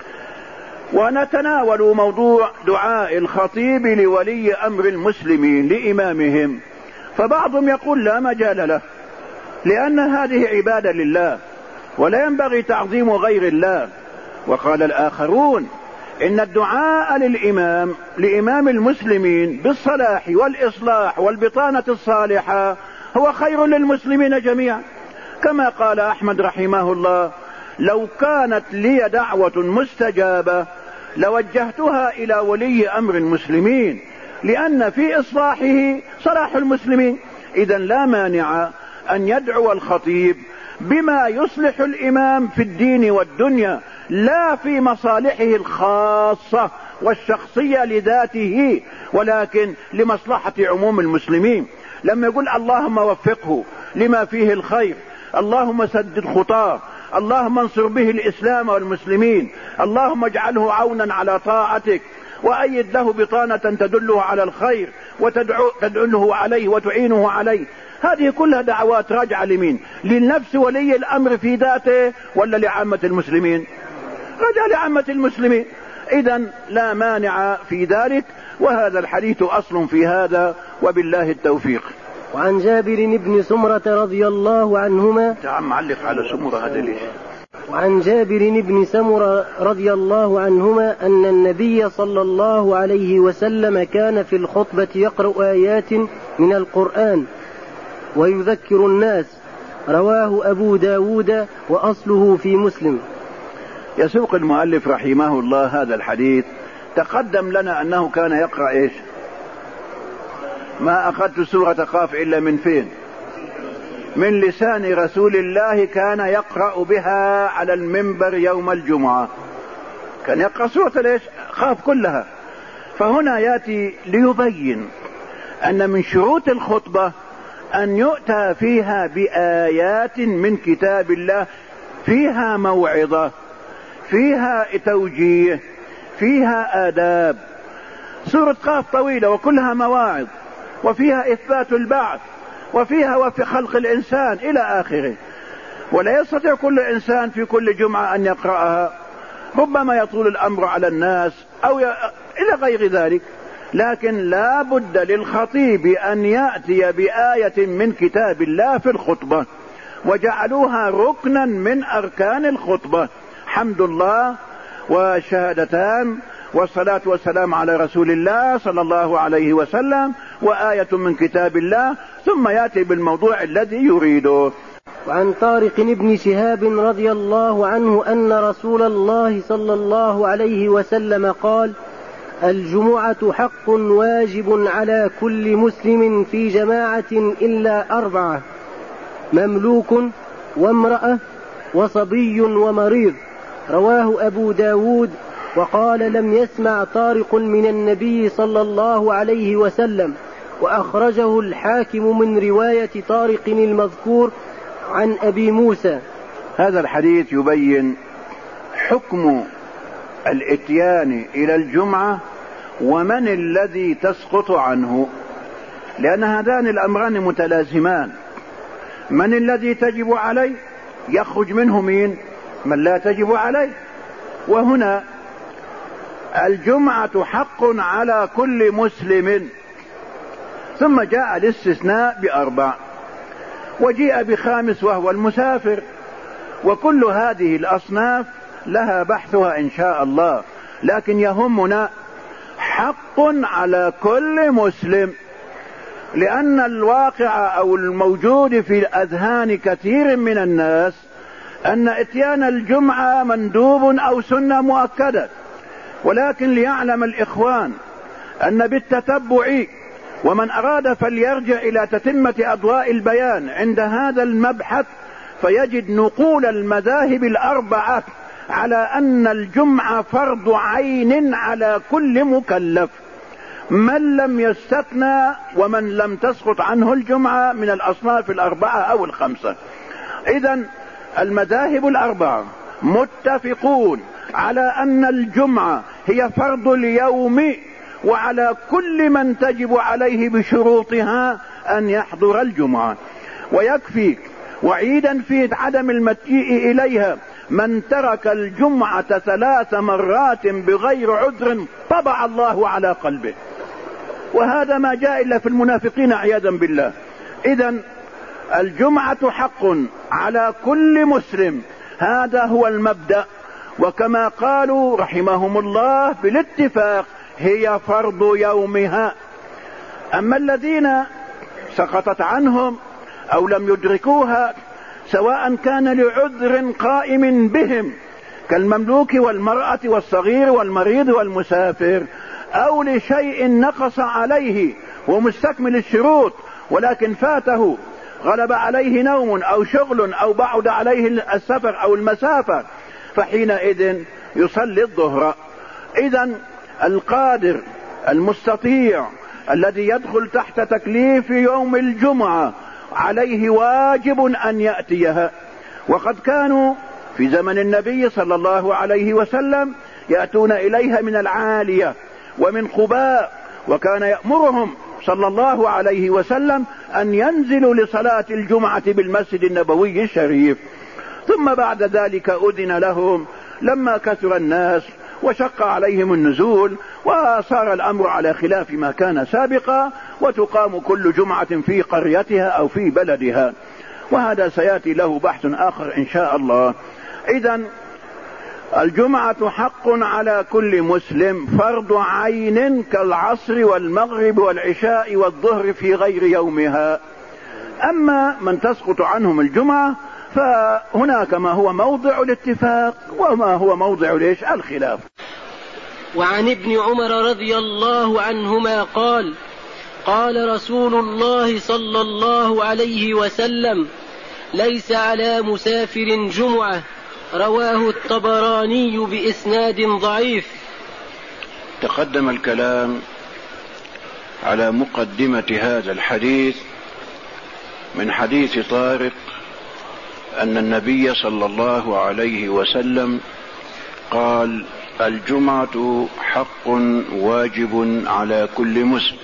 ونتناول موضوع دعاء الخطيب لولي أمر المسلمين لإمامهم، فبعضهم يقول لا مجال له لأن هذه عبادة لله ولا ينبغي تعظيم غير الله. وقال الآخرون إن الدعاء لإمام المسلمين بالصلاح والإصلاح والبطانة الصالحة هو خير للمسلمين جميعا، كما قال أحمد رحمه الله لو كانت لي دعوة مستجابة لوجهتها إلى ولي أمر المسلمين لأن في إصلاحه صلاح المسلمين. إذن لا مانع أن يدعو الخطيب بما يصلح الإمام في الدين والدنيا، لا في مصالحه الخاصة والشخصية لذاته، ولكن لمصلحة عموم المسلمين. لما يقول اللهم وفقه لما فيه الخير، اللهم سدد خطاه، اللهم انصر به الإسلام والمسلمين، اللهم اجعله عونا على طاعتك، وأيد له بطانة تدله على الخير وتدله عليه وتعينه عليه. هذه كلها دعوات راجعة لمين؟ للنفس ولي الأمر في ذاته ولا لعامة المسلمين؟ راجع لعامة المسلمين. إذن لا مانع في ذلك، وهذا الحديث أصل في هذا، وبالله التوفيق. وعن جابر بن سمرة رضي الله عنهما معلق على سمرة هذا ليش؟ وعن جابر بن سمرة رضي الله عنهما أن النبي صلى الله عليه وسلم كان في الخطبة يقرأ آيات من القرآن ويذكر الناس، رواه أبو داود وأصله في مسلم. يسوق المؤلف رحمه الله هذا الحديث. تقدم لنا أنه كان يقرأ إيش؟ ما أخذت سورة قاف إلا من فين؟ من لسان رسول الله، كان يقرأ بها على المنبر يوم الجمعة، كان يقرأ سورة ليش؟ قاف كلها. فهنا يأتي ليبين أن من شروط الخطبة أن يؤتى فيها بآيات من كتاب الله فيها موعظة، فيها توجيه، فيها آداب. سورة قاف طويلة وكلها مواعظ، وفيها إثبات البعث، وفيها وفي خلق الإنسان إلى آخره. ولا يستطيع كل إنسان في كل جمعة أن يقرأها، ربما يطول الأمر على الناس أو إلى غير ذلك. لكن لا بد للخطيب أن يأتي بآية من كتاب الله في الخطبة، وجعلوها ركنا من أركان الخطبة، حمد الله والشهادتان والصلاة والسلام على رسول الله صلى الله عليه وسلم، وآية من كتاب الله، ثم يأتي بالموضوع الذي يريده. وعن طارق بن شهاب رضي الله عنه أن رسول الله صلى الله عليه وسلم قال: الجمعة حق واجب على كل مسلم في جماعة إلا 4: مملوك وامرأة وصبي ومريض، رواه أبو داود. وقال: لم يسمع طارق من النبي صلى الله عليه وسلم، وأخرجه الحاكم من رواية طارق المذكور عن أبي موسى. هذا الحديث يبين حكم الاتيان إلى الجمعة ومن الذي تسقط عنه، لأن هذان الأمران متلازمان. من الذي تجب عليه؟ يخرج منه مين؟ من لا تجب عليه. وهنا الجمعة حق على كل مسلم، ثم جاء الاستثناء ب4، وجيء ب5 وهو المسافر. وكل هذه الأصناف لها بحثها إن شاء الله، لكن يهمنا حق على كل مسلم، لأن الواقع أو الموجود في أذهان كثير من الناس أن إتيان الجمعة مندوب أو سنة مؤكدة. ولكن ليعلم الإخوان أن بالتتبع ومن أراد فليرجع إلى تتمة أضواء البيان عند هذا المبحث فيجد نقول المذاهب الأربعة على أن الجمعة فرض عين على كل مكلف، من لم يستثنى ومن لم تسقط عنه الجمعة من الأصناف الأربعة أو الخمسة. إذن المذاهب الأربعة متفقون على أن الجمعة هي فرض اليوم، وعلى كل من تجب عليه بشروطها أن يحضر الجمعة. ويكفي وعيدا في عدم المجيء إليها من ترك الجمعة 3 مرات بغير عذر طبع الله على قلبه، وهذا ما جاء إلا في المنافقين عياذا بالله. إذن الجمعة حق على كل مسلم، هذا هو المبدأ. وكما قالوا رحمهم الله بالاتفاق هي فرض يومها. أما الذين سقطت عنهم أو لم يدركوها سواء كان لعذر قائم بهم كالمملوك والمرأة والصغير والمريض والمسافر، أو لشيء نقص عليه ومستكمل الشروط ولكن فاته، غلب عليه نوم أو شغل أو بعد عليه السفر أو المسافة، فحينئذ يصلي الظهر. إذن القادر المستطيع الذي يدخل تحت تكليف يوم الجمعة عليه واجب أن يأتيها. وقد كانوا في زمن النبي صلى الله عليه وسلم يأتون إليها من العالية ومن قباء، وكان يأمرهم صلى الله عليه وسلم أن ينزلوا لصلاة الجمعة بالمسجد النبوي الشريف. ثم بعد ذلك أذن لهم لما كثر الناس وشق عليهم النزول، وصار الأمر على خلاف ما كان سابقا، وتقام كل جمعة في قريتها أو في بلدها، وهذا سيأتي له بحث آخر إن شاء الله. إذن الجمعة حق على كل مسلم، فرض عين كالعصر والمغرب والعشاء والظهر في غير يومها. أما من تسقط عنهم الجمعة فهناك ما هو موضع الاتفاق وما هو موضع الخلاف. وعن ابن عمر رضي الله عنهما قال: قال رسول الله صلى الله عليه وسلم: ليس على مسافر جمعة. رواه الطبراني بإسناد ضعيف. تقدم الكلام على مقدمة هذا الحديث من حديث طارق أن النبي صلى الله عليه وسلم قال: الجمعة حق واجب على كل مسلم،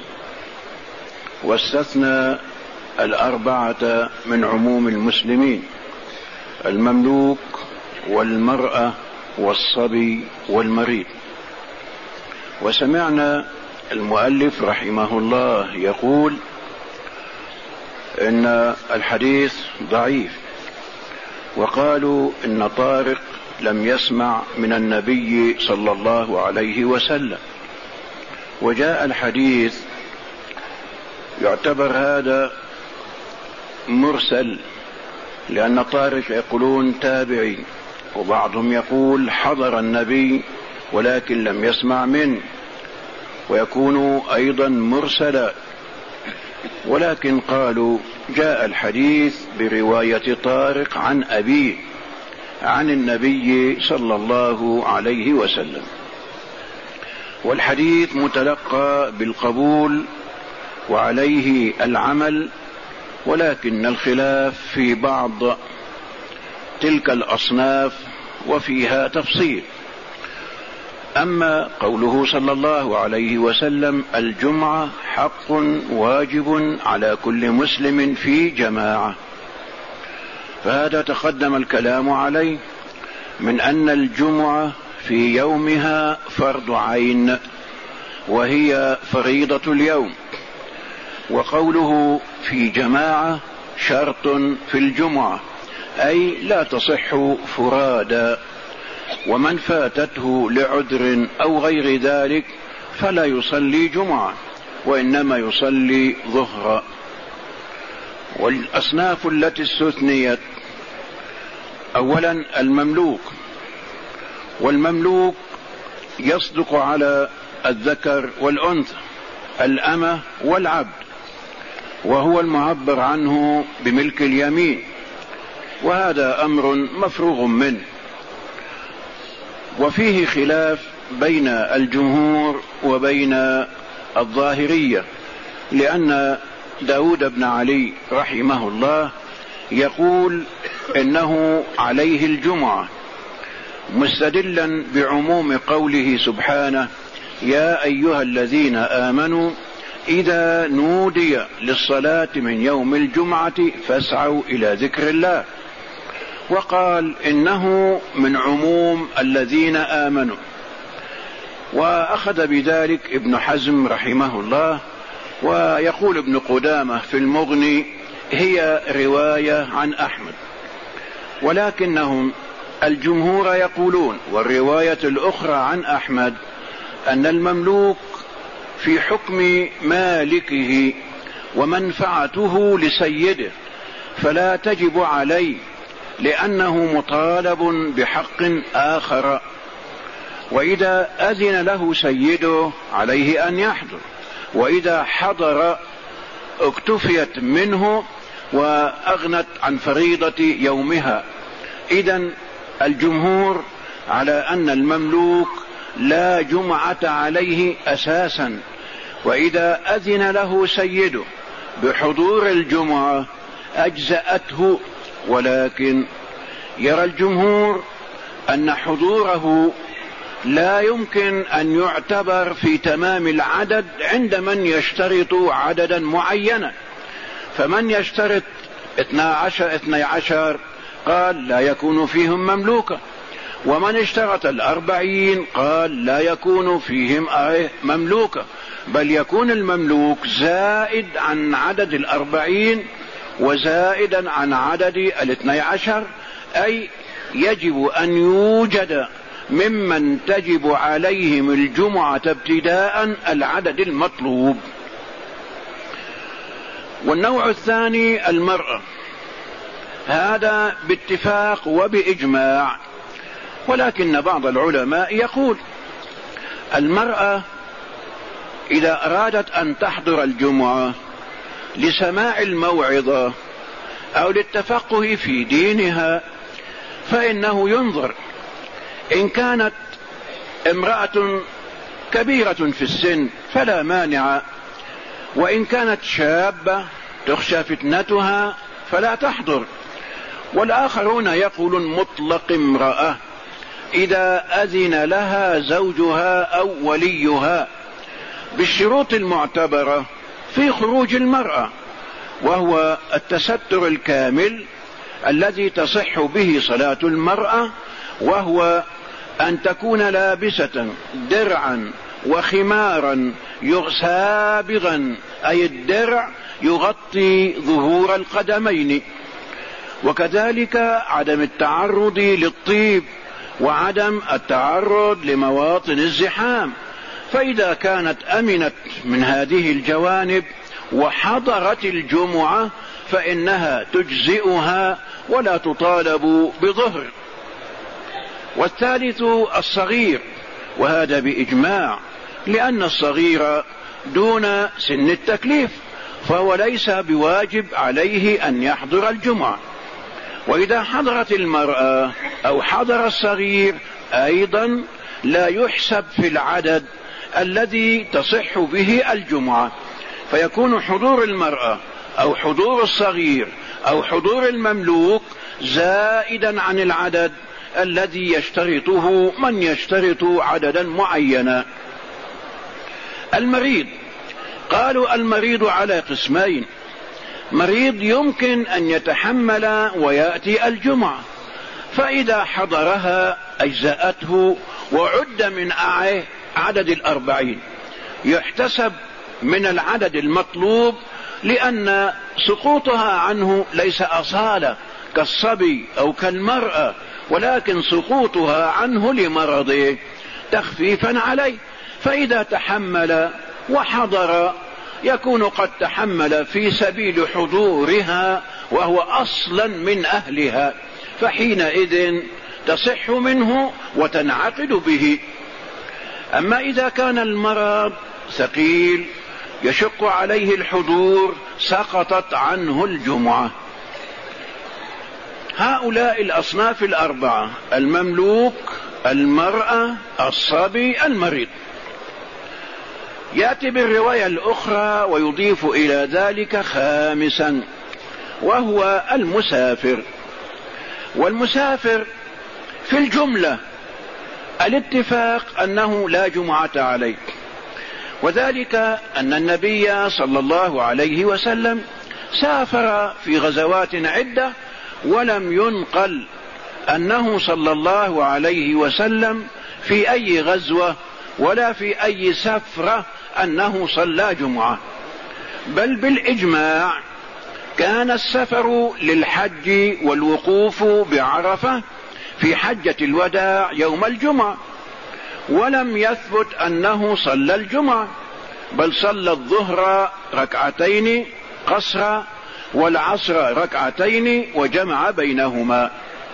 واستثنى 4 من عموم المسلمين: المملوك والمرأة والصبي والمريض. وسمعنا المؤلف رحمه الله يقول إن الحديث ضعيف، وقالوا إن طارق لم يسمع من النبي صلى الله عليه وسلم. وجاء الحديث يعتبر هذا مرسل، لأن طارق يقولون تابعي، وبعضهم يقول حضر النبي ولكن لم يسمع منه، ويكون أيضا مرسلا. ولكن قالوا جاء الحديث برواية طارق عن أبيه عن النبي صلى الله عليه وسلم، والحديث متلقى بالقبول وعليه العمل، ولكن الخلاف في بعض تلك الأصناف وفيها تفصيل. أما قوله صلى الله عليه وسلم: الجمعة حق واجب على كل مسلم في جماعة، فهذا تقدم الكلام عليه من أن الجمعة في يومها فرض عين وهي فريضة اليوم. وقوله في جماعة شرط في الجمعة، أي لا تصح فرادا، ومن فاتته لعذر أو غير ذلك فلا يصلي جمعة وإنما يصلي ظهرا. والأصناف التي استثنيت: أولا المملوك، والمملوك يصدق على الذكر والأنثى، الأمة والعبد، وهو المعبر عنه بملك اليمين، وهذا أمر مفروغ منه. وفيه خلاف بين الجمهور وبين الظاهرية، لأن داود بن علي رحمه الله يقول إنه عليه الجمعة، مستدلا بعموم قوله سبحانه: يا أيها الذين آمنوا إذا نودي للصلاة من يوم الجمعة فاسعوا إلى ذكر الله. وقال إنه من عموم الذين آمنوا. وأخذ بذلك ابن حزم رحمه الله، ويقول ابن قدامة في المغني: هي رواية عن أحمد. ولكنهم الجمهور يقولون، والرواية الأخرى عن أحمد، أن المملوك في حكم مالكه ومنفعته لسيده، فلا تجب عليه لأنه مطالب بحق آخر، وإذا أذن له سيده عليه أن يحضر، وإذا حضر اكتفيت منه وأغنت عن فريضة يومها. إذن الجمهور على أن المملوك لا جمعة عليه أساسا، وإذا أذن له سيده بحضور الجمعة أجزأته. ولكن يرى الجمهور أن حضوره لا يمكن أن يعتبر في تمام العدد عند من يشترط عددا معينا. فمن يشترط 12 قال لا يكون فيهم مملوكا، ومن اشترط 40 قال لا يكون فيهم مملوكا، بل يكون المملوك زائد عن عدد 40 وزائدا عن عدد 12، أي يجب أن يوجد ممن تجب عليهم الجمعة ابتداء العدد المطلوب. والنوع الثاني المرأة، هذا باتفاق وبإجماع، ولكن بعض العلماء يقول المرأة إذا أرادت أن تحضر الجمعة لسماع الموعظة أو للتفقه في دينها فإنه ينظر، إن كانت امرأة كبيرة في السن فلا مانع، وإن كانت شابة تخشى فتنتها فلا تحضر. والآخرون يقولون مطلق امرأة إذا أذن لها زوجها أو وليها بالشروط المعتبرة في خروج المرأة، وهو التستر الكامل الذي تصح به صلاة المرأة، وهو أن تكون لابسة درعا وخمارا سابغا، أي الدرع يغطي ظهور القدمين، وكذلك عدم التعرض للطيب وعدم التعرض لمواطن الزحام. فإذا كانت أمنت من هذه الجوانب وحضرت الجمعة فإنها تجزئها ولا تطالب بظهر. والثالث الصغير، وهذا بإجماع، لأن الصغير دون سن التكليف فهو ليس بواجب عليه أن يحضر الجمعة. وإذا حضرت المرأة أو حضر الصغير أيضا لا يحسب في العدد الذي تصح به الجمعة، فيكون حضور المرأة أو حضور الصغير أو حضور المملوك زائدا عن العدد الذي يشترطه من يشترط عددا معينا. المريض، قالوا المريض على قسمين: مريض يمكن أن يتحمل ويأتي الجمعة، فإذا حضرها أجزأته وعد من عدد 40، يحتسب من العدد المطلوب، لأن سقوطها عنه ليس أصالة كالصبي أو كالمرأة، ولكن سقوطها عنه لمرضه تخفيفا عليه. فإذا تحمل وحضر يكون قد تحمل في سبيل حضورها وهو أصلا من أهلها، فحينئذ تصح منه وتنعقد به. أما إذا كان المرض ثقيل يشق عليه الحضور سقطت عنه الجمعة. هؤلاء الأصناف الأربعة: المملوك، المرأة، الصبي، المريض. يأتي بالرواية الأخرى ويضيف إلى ذلك خامسا، وهو المسافر. والمسافر في الجملة الاتفاق أنه لا جمعة عليه، وذلك أن النبي صلى الله عليه وسلم سافر في غزوات عدة، ولم ينقل أنه صلى الله عليه وسلم في أي غزوة ولا في أي سفرة أنه صلى جمعة، بل بالإجماع كان السفر للحج والوقوف بعرفة في حجة الوداع يوم الجمعة، ولم يثبت أنه صلى الجمعة، بل صلى الظهر ركعتين قصرا والعصر ركعتين وجمع بينهما.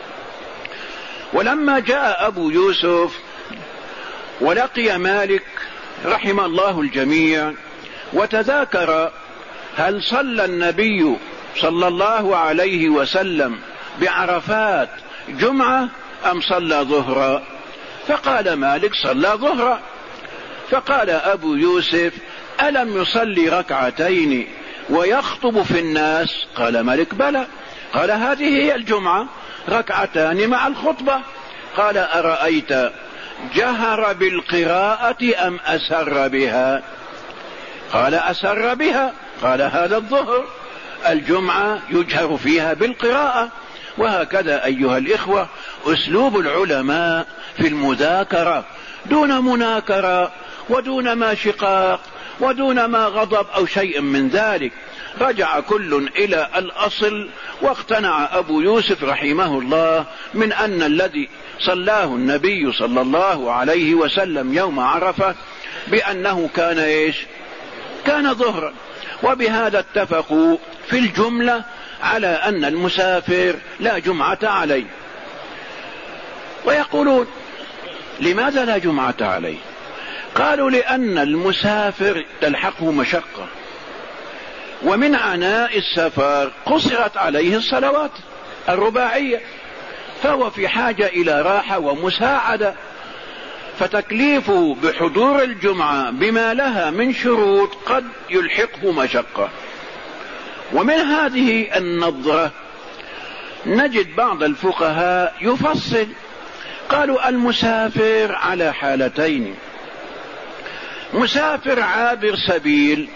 ولما جاء أبو يوسف ولقي مالك رحم الله الجميع وتذاكر هل صلى النبي صلى الله عليه وسلم بعرفات جمعة أم صلى ظهرا، فقال مالك صلى ظهرا. فقال أبو يوسف ألم يصلي ركعتين ويخطب في الناس؟ قال مالك بلى. قال هذه هي الجمعة، ركعتان مع الخطبة. قال أرأيت جهر بالقراءة أم أسر بها؟ قال أسر بها. قال هذا الظهر، الجمعة يجهر فيها بالقراءة. وهكذا أيها الإخوة أسلوب العلماء في المذاكرة، دون مناكرة ودون ما شقاق ودون ما غضب أو شيء من ذلك. رجع كل إلى الأصل، واقتنع أبو يوسف رحمه الله من أن الذي صلاه النبي صلى الله عليه وسلم يوم عرفة بأنه كان إيش؟ كان ظهرا. وبهذا اتفقوا في الجملة على أن المسافر لا جمعة عليه. ويقولون لماذا لا جمعة عليه؟ قالوا لأن المسافر تلحقه مشقة، ومن عناء السفر قصرت عليه الصلوات الرباعية، فهو في حاجة إلى راحة ومساعدة، فتكليفه بحضور الجمعة بما لها من شروط قد يلحقه مشقة. ومن هذه النظرة نجد بعض الفقهاء يفصل، قالوا المسافر على حالتين: مسافر عابر سبيل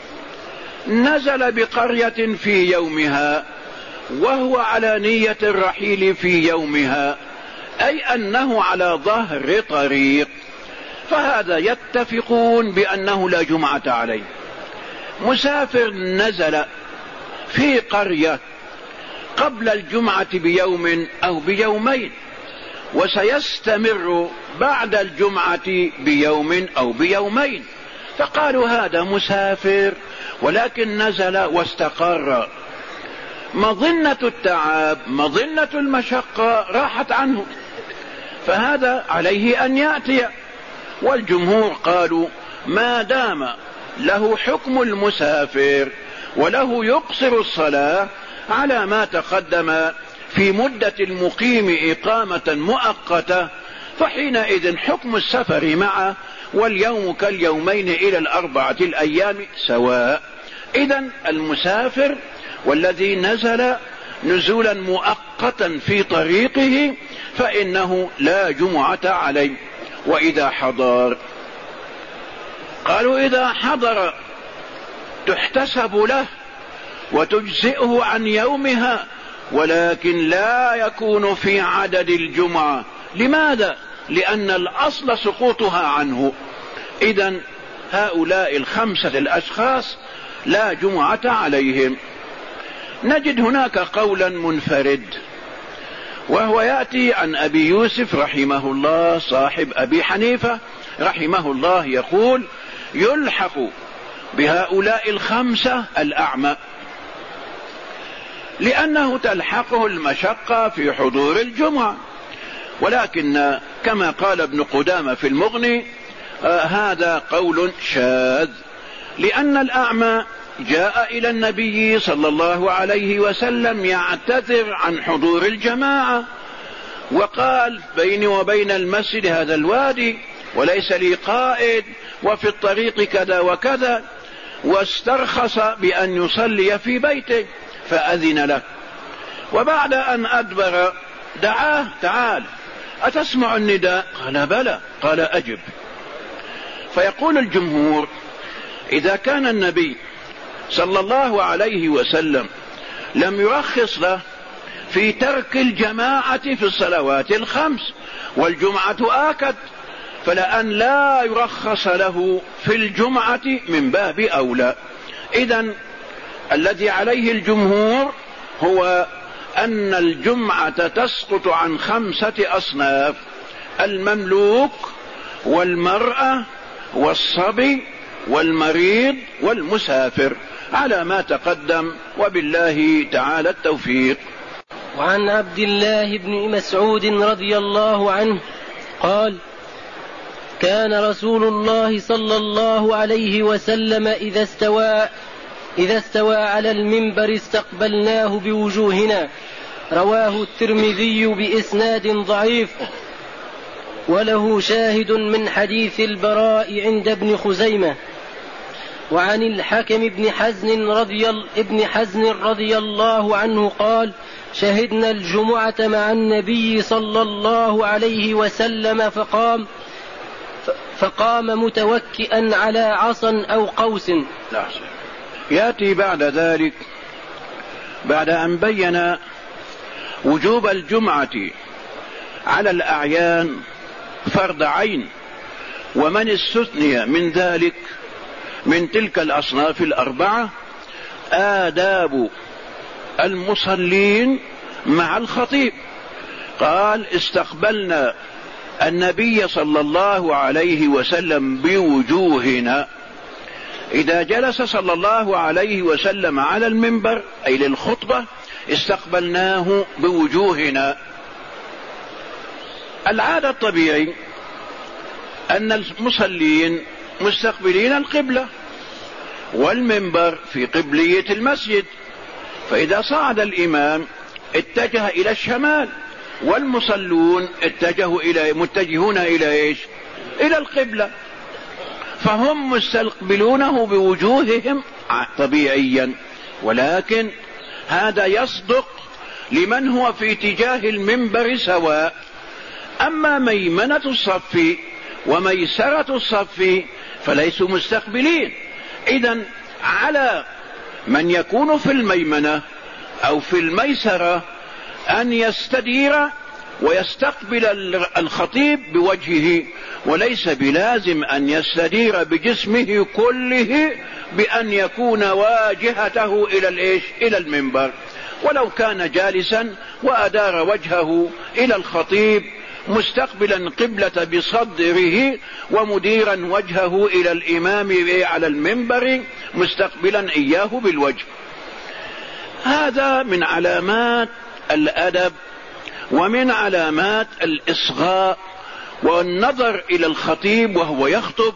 نزل بقرية في يومها وهو على نية الرحيل في يومها، أي أنه على ظهر طريق، فهذا يتفقون بأنه لا جمعة عليه. مسافر نزل في قرية قبل الجمعة بيوم أو بيومين، وسيستمر بعد الجمعة بيوم أو بيومين، فقالوا هذا مسافر ولكن نزل واستقر، مظنة التعب مظنة المشقة راحت عنه، فهذا عليه أن يأتي. والجمهور قالوا ما دام له حكم المسافر وله يقصر الصلاة على ما تقدم في مدة المقيم إقامة مؤقتة، فحينئذ حكم السفر معه واليوم كاليومين إلى 4 الأيام سواء. إذن المسافر والذي نزل نزولا مؤقتا في طريقه فإنه لا جمعة عليه. وإذا حضر، قالوا إذا حضر تحتسب له وتجزئه عن يومها، ولكن لا يكون في عدد الجمعة. لماذا؟ لأن الأصل سقوطها عنه. إذن هؤلاء 5 الأشخاص لا جمعة عليهم. نجد هناك قولا منفرد، وهو يأتي عن أبي يوسف رحمه الله صاحب أبي حنيفة رحمه الله، يقول يلحق بهؤلاء 5 الأعمى، لأنه تلحقه المشقة في حضور الجمعة. ولكن كما قال ابن قدامة في المغني هذا قول شاذ، لأن الأعمى جاء إلى النبي صلى الله عليه وسلم يعتذر عن حضور الجماعة، وقال بيني وبين المسجد هذا الوادي وليس لي قائد، وفي الطريق كذا وكذا، واسترخص بأن يصلي في بيته فأذن له. وبعد أن أدبر دعاه: تعال أتسمع النداء؟ قال بلى. قال أجب. فيقول الجمهور: إذا كان النبي صلى الله عليه وسلم لم يرخص له في ترك الجماعة في الصلوات الخمس، والجمعة آكد، فلأن لا يرخص له في الجمعة من باب أولى. إذن الذي عليه الجمهور هو أن الجمعة تسقط عن 5 أصناف: المملوك والمرأة والصبي والمريض والمسافر، على ما تقدم، وبالله تعالى التوفيق. وعن عبد الله بن مسعود رضي الله عنه قال: كان رسول الله صلى الله عليه وسلم إذا استوى على المنبر استقبلناه بوجوهنا. رواه الترمذي بإسناد ضعيف، وله شاهد من حديث البراء عند ابن خزيمة. وعن الحكم بن حزن رضي الله عنه قال: شهدنا الجمعة مع النبي صلى الله عليه وسلم فقام متوكئا على عصا أو قوس. يأتي بعد ذلك، بعد أن بين وجوب الجمعة على الأعيان فرض عين، ومن استثني من ذلك من تلك الأصناف الأربعة، آداب المصلين مع الخطيب. قال: استقبلنا النبي صلى الله عليه وسلم بوجوهنا. إذا جلس صلى الله عليه وسلم على المنبر أي للخطبة استقبلناه بوجوهنا. العادة الطبيعي أن المصلين مستقبلين القبلة، والمنبر في قبلية المسجد، فإذا صعد الإمام اتجه إلى الشمال، والمصلون متجهون إلى إيش؟ إلى القبلة، فهم مستقبلونه بوجوههم طبيعيا. ولكن هذا يصدق لمن هو في اتجاه المنبر سواء. أما ميمنة الصف وميسرة الصف فليسوا مستقبلين. إذن على من يكون في الميمنة أو في الميسرة أن يستدير ويستقبل الخطيب بوجهه، وليس بلازم أن يستدير بجسمه كله بأن يكون واجهته إلى المنبر. ولو كان جالسا وأدار وجهه إلى الخطيب مستقبلا قبلة بصدره، ومديرا وجهه إلى الإمام على المنبر مستقبلا إياه بالوجه. هذا من علامات الأدب ومن علامات الإصغاء والنظر إلى الخطيب وهو يخطب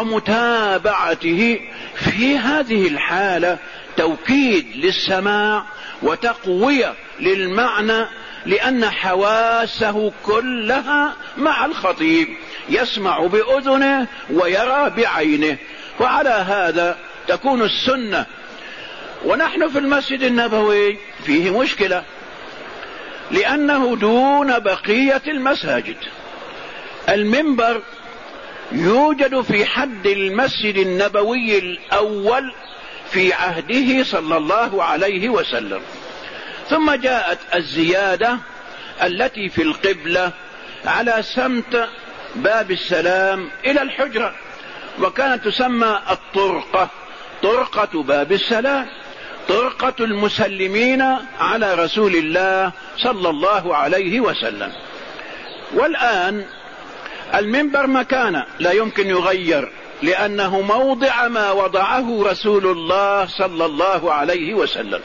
ومتابعته. في هذه الحالة توكيد للسماع وتقوية للمعنى، لأن حواسه كلها مع الخطيب، يسمع بأذنه ويرى بعينه. وعلى هذا تكون السنة. ونحن في المسجد النبوي فيه مشكلة، لأنه دون بقية المساجد. المنبر يوجد في حد المسجد النبوي الأول في عهده صلى الله عليه وسلم، ثم جاءت الزيادة التي في القبلة على سمت باب السلام إلى الحجرة، وكانت تسمى الطرقة، طرقة باب السلام، طرقة المسلمين على رسول الله صلى الله عليه وسلم. والآن المنبر مكانه لا يمكن يغير، لأنه موضع ما وضعه رسول الله صلى الله عليه وسلم.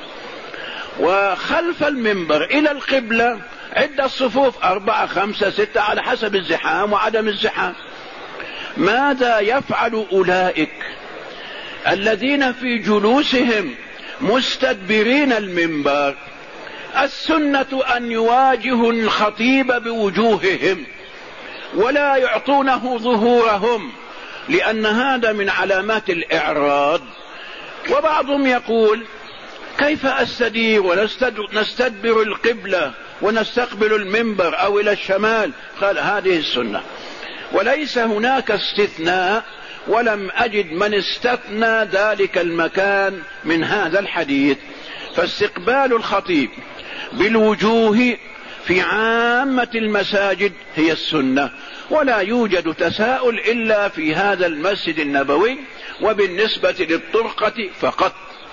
وخلف المنبر إلى القبلة عدة صفوف، 4 5 6 على حسب الزحام وعدم الزحام. ماذا يفعل أولئك الذين في جلوسهم مستدبرين المنبر السنة أن يواجهوا الخطيب بوجوههم ولا يعطونه ظهورهم، لأن هذا من علامات الإعراض. وبعضهم يقول كيف أستدير ونستدبر القبلة ونستقبل المنبر أو إلى الشمال؟ قال هذه السنة، وليس هناك استثناء، ولم أجد من استثنى ذلك المكان من هذا الحديث. فاستقبال الخطيب بالوجوه في عامة المساجد هي السنة، ولا يوجد تساؤل إلا في هذا المسجد النبوي وبالنسبة للطرقة فقط.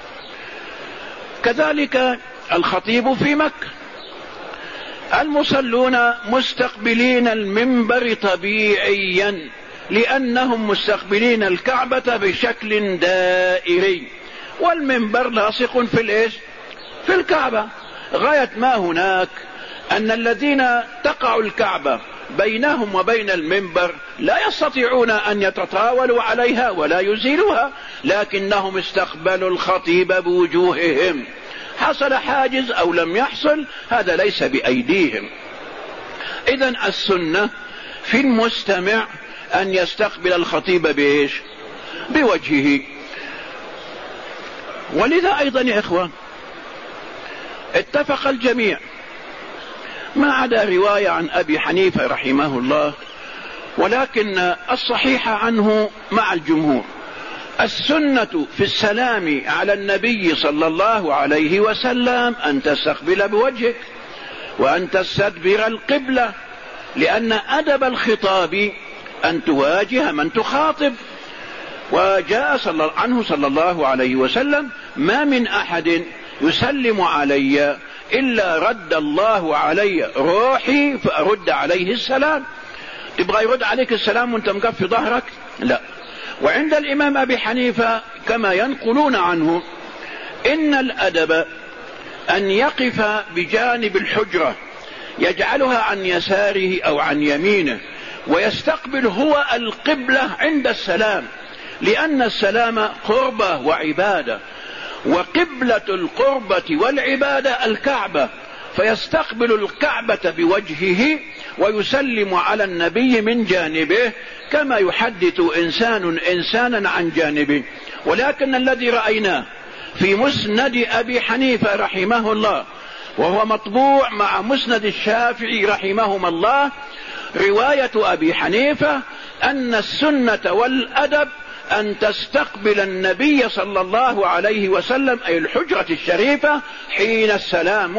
كذلك الخطيب في مكة، المصلون مستقبلين المنبر طبيعيا لأنهم مستقبلين الكعبة بشكل دائري، والمنبر لاصق في الكعبة. غاية ما هناك أن الذين تقع الكعبة بينهم وبين المنبر لا يستطيعون أن يتطاولوا عليها ولا يزيلوها، لكنهم استقبلوا الخطيب بوجوههم. حصل حاجز أو لم يحصل هذا ليس بأيديهم. إذن السنة في المستمع أن يستقبل الخطيب بوجهه. ولذا أيضا يا إخوان اتفق الجميع ما عدا رواية عن أبي حنيفة رحمه الله، ولكن الصحيح عنه مع الجمهور، السنة في السلام على النبي صلى الله عليه وسلم أن تستقبل بوجهك وأن تستدبر القبلة، لأن أدب الخطاب أن تواجه من تخاطب. وجاء عنه صلى الله عليه وسلم ما من أحد يسلم علي إلا رد الله علي روحي فأرد عليه السلام. تبغى يرد عليك السلام وانت مقف ظهرك؟ لا. وعند الإمام أبي حنيفة كما ينقلون عنه إن الأدب أن يقف بجانب الحجرة يجعلها عن يساره أو عن يمينه ويستقبل هو القبلة عند السلام، لأن السلام قربة وعبادة، وقبلة القربة والعبادة الكعبة، فيستقبل الكعبة بوجهه ويسلم على النبي من جانبه كما يحدث إنسانا عن جانبه. ولكن الذي رأيناه في مسند أبي حنيفة رحمه الله وهو مطبوع مع مسند الشافعي رحمهما الله، رواية أبي حنيفة أن السنة والأدب أن تستقبل النبي صلى الله عليه وسلم أي الحجرة الشريفة حين السلام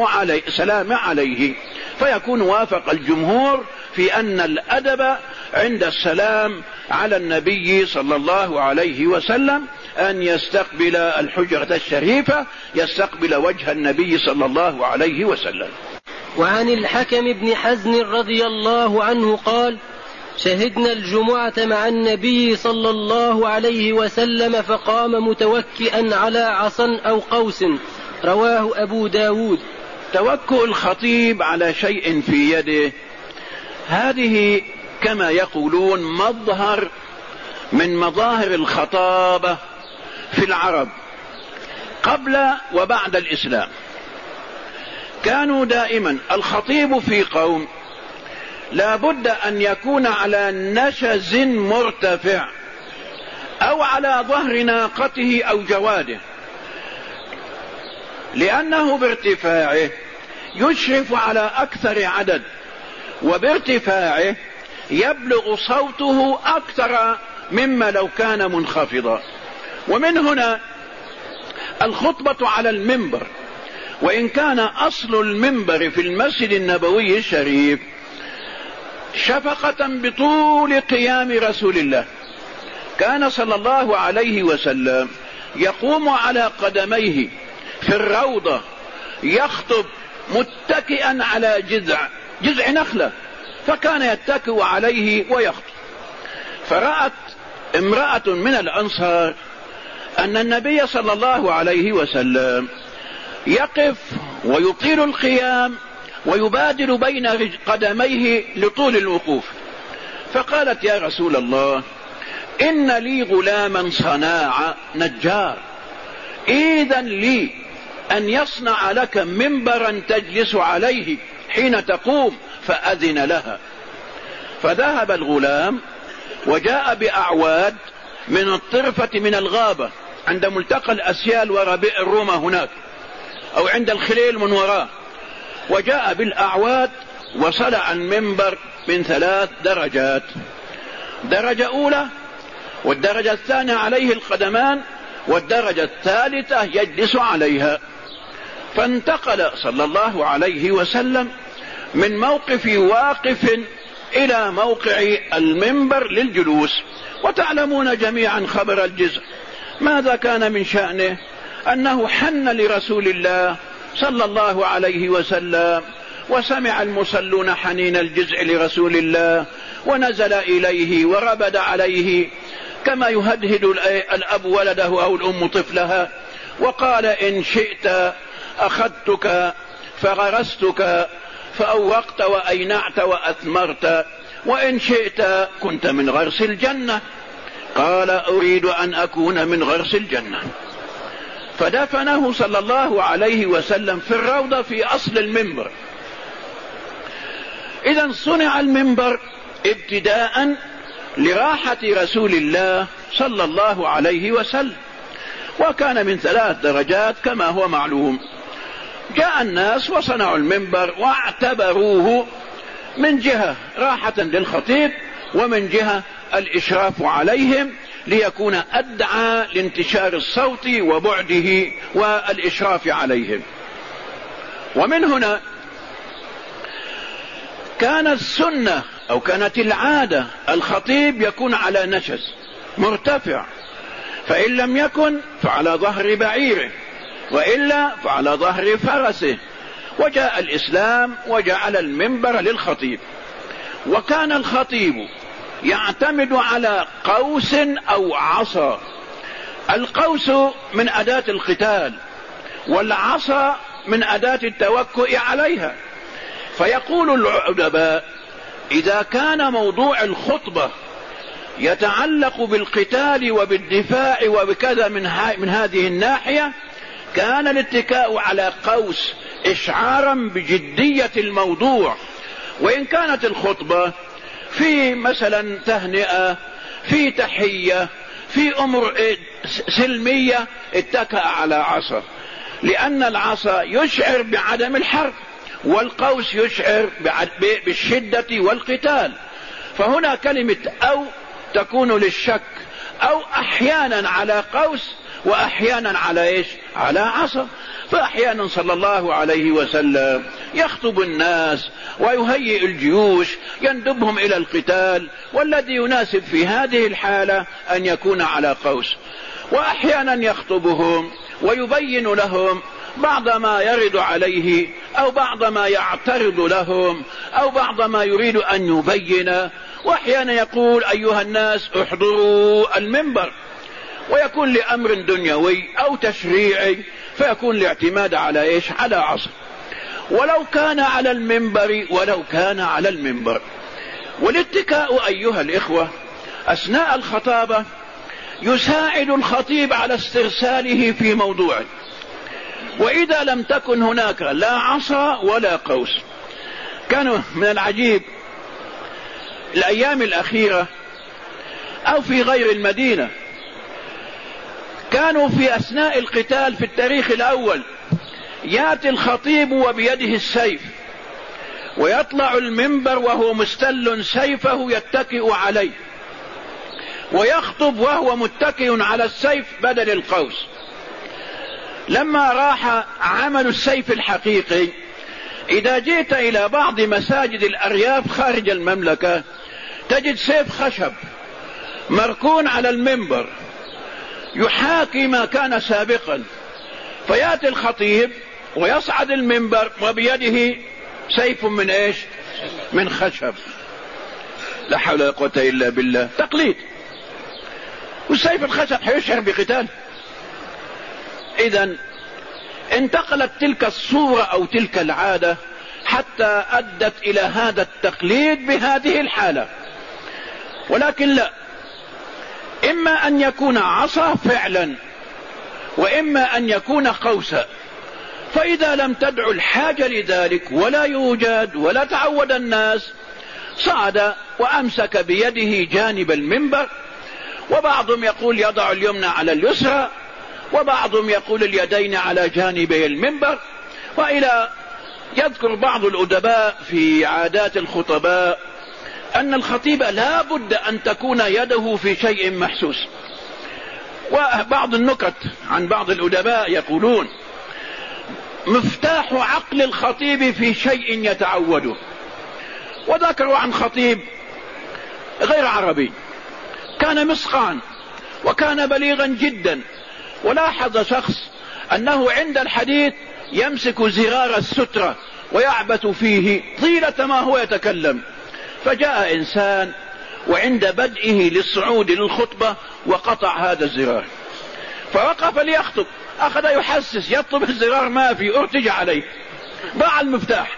عليه، فيكون وافق الجمهور في أن الأدب عند السلام على النبي صلى الله عليه وسلم أن يستقبل الحجرة الشريفة، يستقبل وجه النبي صلى الله عليه وسلم. وعن الحكم بن حزن رضي الله عنه قال: شهدنا الجمعة مع النبي صلى الله عليه وسلم فقام متوكئا على عصا أو قوس، رواه أبو داود. توكؤ الخطيب على شيء في يده هذه كما يقولون مظهر من مظاهر الخطابة في العرب قبل وبعد الإسلام. كانوا دائما الخطيب في قوم لا بد أن يكون على نشز مرتفع أو على ظهر ناقته أو جواده، لأنه بارتفاعه يشرف على أكثر عدد، وبارتفاعه يبلغ صوته أكثر مما لو كان منخفضا. ومن هنا الخطبة على المنبر، وإن كان أصل المنبر في المسجد النبوي الشريف شفقة بطول قيام رسول الله، كان صلى الله عليه وسلم يقوم على قدميه في الروضة يخطب متكئا على جذع نخلة، فكان يتكئ عليه ويخطب. فرأت امرأة من الأنصار أن النبي صلى الله عليه وسلم يقف ويطيل القيام ويبادر بين قدميه لطول الوقوف، فقالت: يا رسول الله، إن لي غلاما صناع نجار، إذا لي أن يصنع لك منبرا تجلس عليه حين تقوم، فأذن لها. فذهب الغلام وجاء بأعواد من الطرفة من الغابة عند ملتقى الأسيال وراء بئر الرومة هناك، أو عند الخليل من وراه، وجاء بالأعواد وصنع المنبر من 3 درجات، درجة أولى، والدرجة الثانية عليه القدمان، والدرجة الثالثة يجلس عليها. فانتقل صلى الله عليه وسلم من موقف واقف إلى موقع المنبر للجلوس. وتعلمون جميعا خبر الجزء، ماذا كان من شأنه؟ أنه حن لرسول الله صلى الله عليه وسلم، وسمع المصلون حنين الجزع لرسول الله، ونزل إليه وربد عليه كما يهدهد الأب ولده أو الأم طفلها، وقال: إن شئت أخذتك فغرستك فأوقت وأينعت وأثمرت، وإن شئت كنت من غرس الجنة. قال: أريد أن أكون من غرس الجنة. فدفنه صلى الله عليه وسلم في الروضة في أصل المنبر. إذا صنع المنبر ابتداء لراحة رسول الله صلى الله عليه وسلم، وكان من 3 درجات كما هو معلوم. جاء الناس وصنعوا المنبر واعتبروه من جهة راحة للخطيب، ومن جهة الإشراف عليهم ليكون أدعى لانتشار الصوت وبعده والإشراف عليهم. ومن هنا كانت السنة أو كانت العادة الخطيب يكون على نشز مرتفع، فإن لم يكن فعلى ظهر بعيره، وإلا فعلى ظهر فرسه. وجاء الإسلام وجعل المنبر للخطيب، وكان الخطيب يعتمد على قوس أو عصا. القوس من أداة القتال، والعصا من أداة التوكؤ عليها. فيقول العلماء: إذا كان موضوع الخطبة يتعلق بالقتال وبالدفاع وبكذا من هذه الناحية، كان الاتكاء على قوس إشعارا بجدية الموضوع. وإن كانت الخطبة في مثلا تهنئة، في تحية، في أمر سلمية، اتكأ على عصا، لأن العصا يشعر بعدم الحرب، والقوس يشعر بالشدة والقتال. فهنا كلمة أو تكون للشك، أو أحيانا على قوس وأحيانا على إيش؟ على عصا. فأحيانا صلى الله عليه وسلم يخطب الناس ويهيئ الجيوش يندبهم إلى القتال، والذي يناسب في هذه الحالة أن يكون على قوس. وأحيانا يخطبهم ويبين لهم بعض ما يرد عليه، أو بعض ما يعترض لهم، أو بعض ما يريد أن يبين. وأحيانا يقول: أيها الناس احضروا المنبر، ويكون لأمر دنيوي أو تشريعي، فيكون الاعتماد على إيش؟ على عصر. ولو كان على المنبر. والاتكاء أيها الإخوة أثناء الخطابة يساعد الخطيب على استرساله في موضوعه. وإذا لم تكن هناك لا عصا ولا قوس، كانوا من العجيب الأيام الأخيرة أو في غير المدينة، كانوا في أثناء القتال في التاريخ الأول يأتي الخطيب وبيده السيف، ويطلع المنبر وهو مستل سيفه يتكئ عليه، ويخطب وهو متكئ على السيف بدل القوس. لما راح عمل السيف الحقيقي، إذا جئت إلى بعض مساجد الأرياف خارج المملكة تجد سيف خشب مركون على المنبر يحاكي ما كان سابقا. فيأتي الخطيب ويصعد المنبر وبيده سيف من ايش؟ من خشب. لا حول ولا قوة إلا بالله، تقليد. والسيف الخشب حيشعر بقتال. إذن انتقلت تلك الصورة أو تلك العادة حتى أدت إلى هذا التقليد بهذه الحالة. ولكن لا، إما أن يكون عصا فعلا وإما أن يكون قوسا. فإذا لم تدع الحاجة لذلك ولا يوجد ولا تعود الناس، صعد وأمسك بيده جانب المنبر، وبعضهم يقول يضع اليمنى على اليسرى، وبعضهم يقول اليدين على جانبي المنبر. وإلى يذكر بعض الأدباء في عادات الخطباء أن الخطيب لا بد أن تكون يده في شيء محسوس. وبعض النكت عن بعض الأدباء يقولون مفتاح عقل الخطيب في شيء يتعوده. وذكروا عن خطيب غير عربي كان مسقعا وكان بليغا جدا، ولاحظ شخص أنه عند الحديث يمسك زرار السترة ويعبث فيه طيلة ما هو يتكلم. فجاء إنسان وعند بدئه للصعود للخطبة وقطع هذا الزرار، فوقف ليخطب، أخذ يحسس يطلب الزرار ما في، ارتجع عليه، ضاع المفتاح.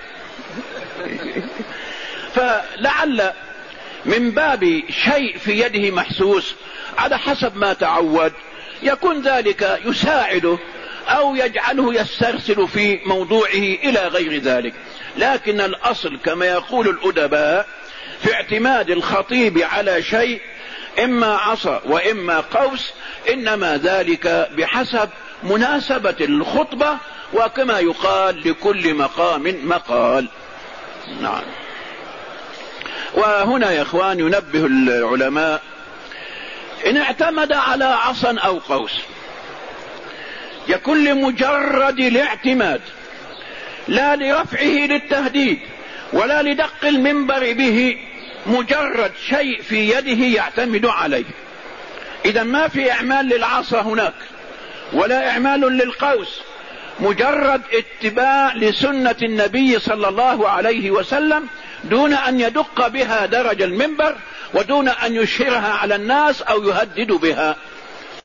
فلعل من باب شيء في يده محسوس على حسب ما تعود يكون ذلك يساعده أو يجعله يسترسل في موضوعه إلى غير ذلك. لكن الأصل كما يقول الأدباء في اعتماد الخطيب على شيء إما عصا وإما قوس، إنما ذلك بحسب مناسبة الخطبة، وكما يقال لكل مقام مقال. نعم. وهنا يا إخوان ينبه العلماء إن اعتمد على عصا أو قوس يكون لمجرد الاعتماد، لا لرفعه للتهديد ولا لدق المنبر به، مجرد شيء في يده يعتمد عليه. إذا ما في إعمال للعصا هناك ولا إعمال للقوس، مجرد اتباع لسنة النبي صلى الله عليه وسلم دون أن يدق بها درج المنبر ودون أن يشهرها على الناس أو يهدد بها.